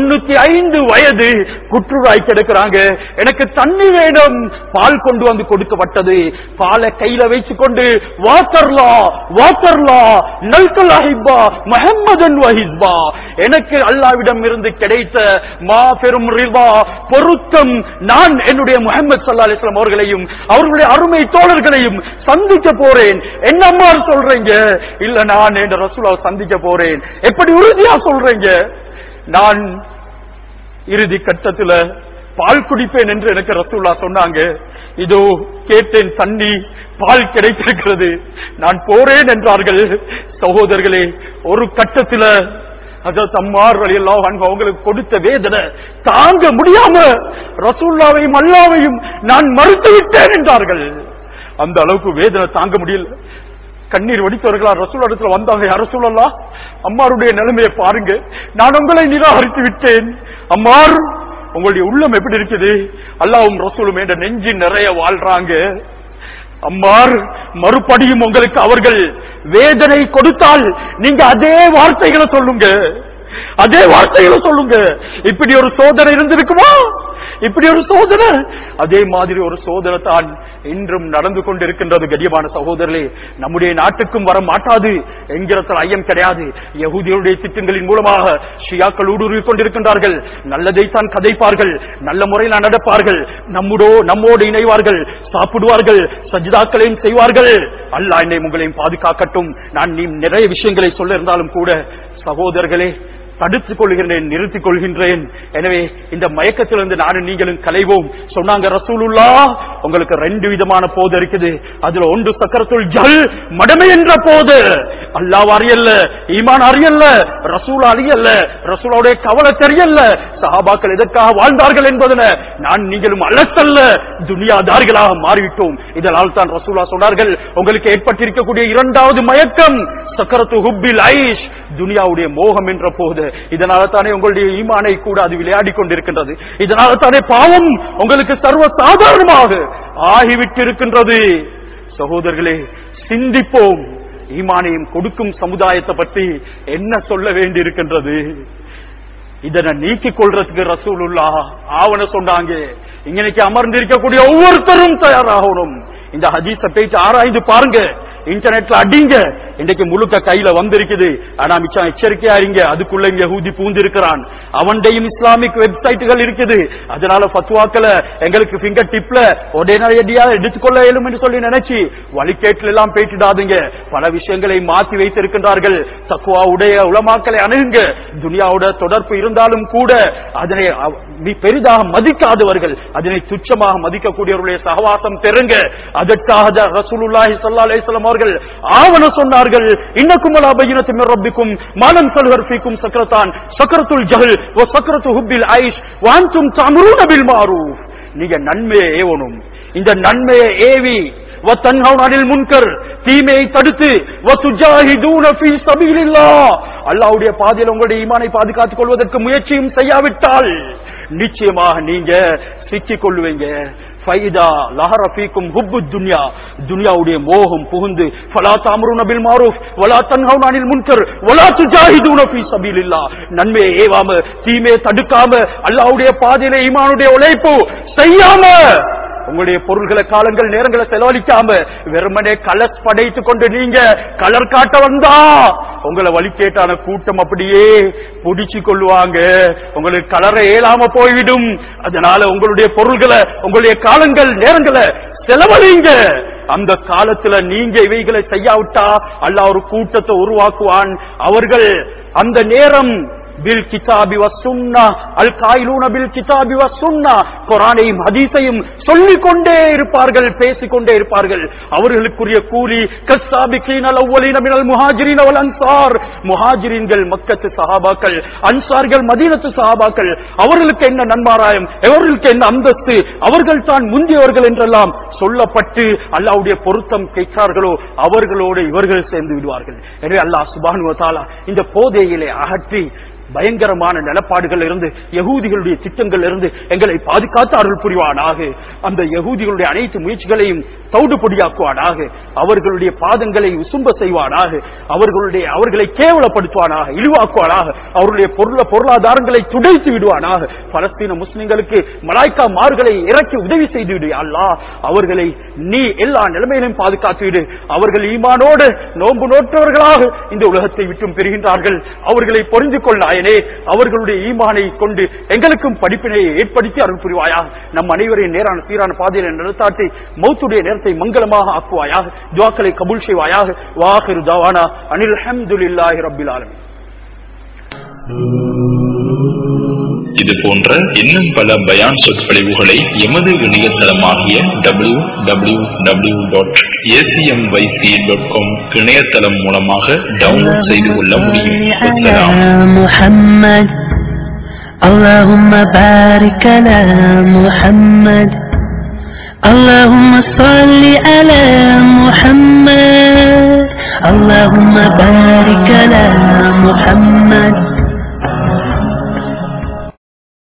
95 வயது குற்றுராய் கிடக்கிறாங்க. எனக்கு தண்ணி வேணும், பால் கொண்டு வந்து கொடுக்கப்பட்டது. பாலை கையில வைத்துக் கொண்டு வாத்தர்லா வாத்தர்லா நல்கல் அஹிப்பா முஹம்மதன் வஹிஸ்பா, எனக்கு அல்லாஹ்விடம் இருந்து கிடைத்த மாபெரும் ரிவா பொருத்தம், நான் என்னுடைய முஹம்மது ஸல்லல்லாஹு அலைஹி வஸல்லம் அவர்களையும் அவர்களுடைய அருமை தோழர்களையும் சந்திக்க போறேன். என்னம்மா சொல்றீங்க? இல்ல நான் என்ற ரசூலுல்லாஹ் சந்திக்க போறேன். எப்படி உறுதியா சொல்றீங்க? நான் இறுதி கட்டத்துல பால் குடிப்பேன் என்று எனக்கு ரசூலுல்லாஹ் சொன்னாங்க. இதோ கேட்டேன், தண்ணி பால் கிடைத்திருக்கிறது, நான் போறேன் என்றார்கள். சகோதரர்களே, ஒரு கட்டத்துல ஹஜ்ரத் அம்மார் ரலியல்லாஹு அன்ஹு அவங்களுக்கு கொடுத்த வேதனை தாங்க முடியாம ரசூலுல்லாஹ்வையும் அல்லாஹ்வையும் நான் மறுத்து விட்டேன் என்றார்கள். அந்த அளவுக்கு வேதனை தாங்க முடியல. கண்ணீர் வடித்தவர்களா ரசூல் இடத்துல வந்தாங்க. யா ரசூலல்லாஹ், அம்மாருடைய நிலைமையை பாருங்க, நான் உங்களை நிராகரித்து விட்டேன். அம்மார், உங்களுடைய உள்ளம் எப்படி இருக்குது? அல்லாஹ்வும் ரசூலும் என்ற நெஞ்சு நிறைய வாழ்றாங்க. அம்மார், மறுபடியும் உங்களுக்கு அவர்கள் வேதனை கொடுத்தால் நீங்க அதே வார்த்தைகளை சொல்லுங்க, அதே வார்த்தைகளை சொல்லுங்க. இப்படி ஒரு சோதனை இருந்திருக்குமா? இப்படி ஒரு சோதனை, அதே மாதிரி ஒரு சோதனை தான் இன்றும் நடந்து கொண்டிருக்கின்றது. கண்ணியமான சகோதரர்களே, நம்முடைய நாட்டுக்கும் வர மாட்டாது என்கிறதுல ஐயம் கிடையாது. யஹூதிகளுடைய திட்டங்களின் மூலமாக ஷியாக்கள் ஊடுருவிக் கொண்டிருக்கின்றார்கள். நல்லதைத்தான் கதைப்பார்கள், நல்ல முறையில் நடப்பார்கள், நம்மோடு இணைவார்கள், சாப்பிடுவார்கள், சஜ்தாக்களையும் செய்வார்கள். அல்லாஹ் என்னையும் உங்களையும் பாதுகாக்கட்டும். நான் நிறைய விஷயங்களை சொல்ல இருந்தாலும் கூட சகோதரர்களே தடுத்துக் கொள்கின்றேன், நிறுத்திக் கொள்கின்றேன். எனவே இந்த மயக்கத்திலிருந்து நானும் நீங்களும் கலைவோம். சொன்னாங்க ரசூலுல்லாஹ், உங்களுக்கு 2 விதமான போது இருக்குது. அதுல ஒன்று சக்கரத்துல் ஜல், மடமை என்ற போது. அல்லாஹ் அறியல்ல, ஈமான் அறியல்ல, ரசூல் அறியல்ல, ரசூலுடைய கவலை தெரியல்ல, சஹாபாக்கள் எதற்காக வாழ்ந்தார்கள் என்பதன நான் நீங்களும் அலசல்ல, துனியாதாரிகளாக மாறிவிட்டோம். இதனால் தான் ரசூலுல்லாஹ் சொன்னார்கள், உங்களுக்கு ஏற்பட்டிருக்கக்கூடிய 2வது மயக்கம் சக்கரத்து ஹுப்பில் ஐஷ், துனியாவுடைய மோகம் என்ற போது. இதனால தானே உங்களுடைய ஈமானை கூட அது விளையாடி கொண்டிருக்கின்றது. இதனால தானே பாவம் உங்களுக்கு சர்வ சாதாரணமாக ஆகிவிட்டிருக்கின்றது. சகோதரர்களே, சிந்திப்போம். ஈமானையும் கொடுக்கும் சமுதாயத்தை பற்றி என்ன சொல்ல வேண்டி இருக்கின்றது? இதனை நீக்கிக் கொள்றதுக்கு ரசூலுல்லாஹ் ஆவண சொன்னாங்க. இன்னைக்கு அமர்ந்திருக்கக்கூடிய ஒவ்வொருத்தரும் தயாராகணும். இந்த ஹதீஸ பேச்சு ஆராய்ந்து பாருங்க, இன்டர்நெட்ல அடிங்க. இன்றைக்கு முழுக்க கையில வந்திருக்குது. ஆனா மிச்சம் எச்சரிக்கையா இருங்க, அதுக்குள்ள யஹூதி பூந்திருக்கிறான். அவன்டையும் இஸ்லாமிக் வெப்சைட்டுகள் இருக்குது. அதனால ஃபத்வாக்களை எங்களுக்கு ஃபிங்கர் டிப்ல உடனடியா எடுத்துக்கொள்ள இயலும் என்று சொல்லி நினைச்சு வழிகேட்டில் எல்லாம் பேசிடாதுங்க. பல விஷயங்களை மாற்றி வைத்திருக்கின்றார்கள். தக்வா உடைய உலமாக்களை அணுகுங்க. துனியாவோட தொடர்பு இருந்தாலும் கூட அதனை பெரிதாக மதிக்காதவர்கள், அதனை துச்சமாக மதிக்கக்கூடியவர்களுடைய சகவாசம் பெறுங்க. அதற்காக ரசூலுல்லாஹி ஸல்லல்லாஹு அலைஹி வஸல்லம் அவர்கள் ஆவண சொன்னார்கள், இன்னக்கும் அலா பையினத்தின் மின் ரப்பிக்கும் மா லம் தல்ஹர் ஃபீக்கும் சக்ரதான் சக்ரத்துல் ஜஹல் வ சக்ரத்து ஹுப்பில் ஐஷ் வ அன்தும் தஅமுரூன பில் மஅரூஃப். நீங்க நன்மையை ஏவணும். இந்த நன்மையை ஏவி வ தன்ஹவுன அனில் முன்கர், தீமையை தடுத்து வ துஜாஹிதூன ஃபீ ஸபீலில்லாஹ், அல்லாஹ்வுடைய பாதையில் உங்களுடைய ஈமானை பாதுகாத்துக் கொள்வதற்கு முயற்சியும் செய்யாவிட்டால் நிச்சயமாக நீங்க சிக்கிக் கொள்வீங்க. ஃபைதா லஹர ஃபீக்கும் ஹுப்புத் துன்யா, துன்யாவுடைய மோகம் புகுந்து ஃபலா தஅமுரூன பில் மஅரூஃப் வலா தன்ஹவுன அனில் முன்கர் வலா துஜாஹிதூன ஃபீ ஸபீலில்லாஹ், நன்மையை ஏவாம தீமையை தடுக்காம அல்லாஹ்வுடைய பாதையிலே ஈமானுடைய உழைப்பு செய்யாம உங்களுடைய பொருள்களை காலங்கள் நேரங்களை செலவழிக்காம வெறுமனே கலஸ் படைத்துக் கொண்டு நீங்க கலர் காட்ட வந்தா உங்களை வழிகேட்டான கூட்டம் அப்படியே புடிச்சு கொள்வாங்க. உங்களுக்கு கலரை ஏலாம போய்விடும். அதனால உங்களுடைய பொருள்களை, உங்களுடைய காலங்கள் நேரங்களை செலவழிங்க. அந்த காலத்துல நீங்க இவைகளை செய்யாவிட்டா அல்லாஹ் ஒரு கூட்டத்தை உருவாக்குவான். அவர்கள் அந்த நேரம் பில் கிதாபி வஸ்ஸுன்னா அல் காயிலூன பில் கிதாபி வஸ்ஸுன்னா குர்ஆனையும் ஹதீஸையும் சொல்லிக் கொண்டே இருப்பார்கள், பேசிக்கொண்டே இருப்பார்கள். அவர்களுக்குரிய கூலி கஸ்ஸாபிகீனல் அவ்வலீன மினல் முஹாஜிரீன வல் அன்சார், முஹாஜிரீன்கள் மக்கத்து சஹாபாக்கள், அன்சார்கள் மதீனத்து சஹாபாக்கள், அவர்களுக்கு என்ன நன்மாராயம், அவர்களுக்கு என்ன அந்தஸ்து, அவர்கள் தான் முந்தியவர்கள் என்றெல்லாம் சொல்லப்பட்டு அல்லாஹ்வுடைய பொருத்தம் கேட்கிறார்களோ அவர்களோடு இவர்கள் சேர்ந்து விடுவார்கள். எனவே அல்லாஹ் சுப்ஹானஹு வ தஆலா இந்த போதையிலே அகற்றி பயங்கரமான நிலப்பாடுகள் இருந்து யகூதிகளுடைய திட்டங்கள் இருந்து எங்களை பாதுகாத்து அருள் புரிவானாக. அந்த யகூதிகளுடைய அனைத்து முயற்சிகளையும் தவிடுபொடியாக்குவானாக. அவர்களுடைய பாதங்களை உசும்ப செய்வானாக. அவர்களை கேவலப்படுத்துவானாக, இழிவாக்குவானாக. அவருடைய பொருளாதாரங்களை துடைத்து விடுவானாக. பலஸ்தீன முஸ்லிம்களுக்கு மலாய்க்கா மார்களை இறக்கி உதவி செய்து விடு அல்லாஹ். அவர்களை நீ எல்லா நிலைமையிலும் பாதுகாத்து விடு. அவர்கள் ஈமானோடு நோன்பு நோற்றவர்களாக இந்த உலகத்தை விட்டும் பெறுகின்றார்கள். அவர்களை பொறிந்து கொள்ள அவர்களுடைய ஈமானை கொண்டு எங்களுக்கும் படிப்பினை ஏற்படுத்தி அருள் புரிவாயாக. நம் அனைவரையும் நேரான சீரான பாதையில் நடத்தாட்டி மௌத்துடைய நேரத்தை மங்களமாக ஆக்குவாயாக. துஆக்களை கபூல் செய்வாயாக. வாஹிரு தவானா அனில் ஹம்துலில்லாஹி ரப்பில் ஆலமீன். இது போன்ற இன்னும் பல பயான் சொற்பொழிவுகளை எமது இணையதளமாகிய www.acmyc.com இணையதளம் மூலமாக டவுன்லோட் செய்து கொள்ள முடியும். Allahumma barik ala Muhammad, Allahumma salli ala Muhammad, Allahumma barik ala Muhammad.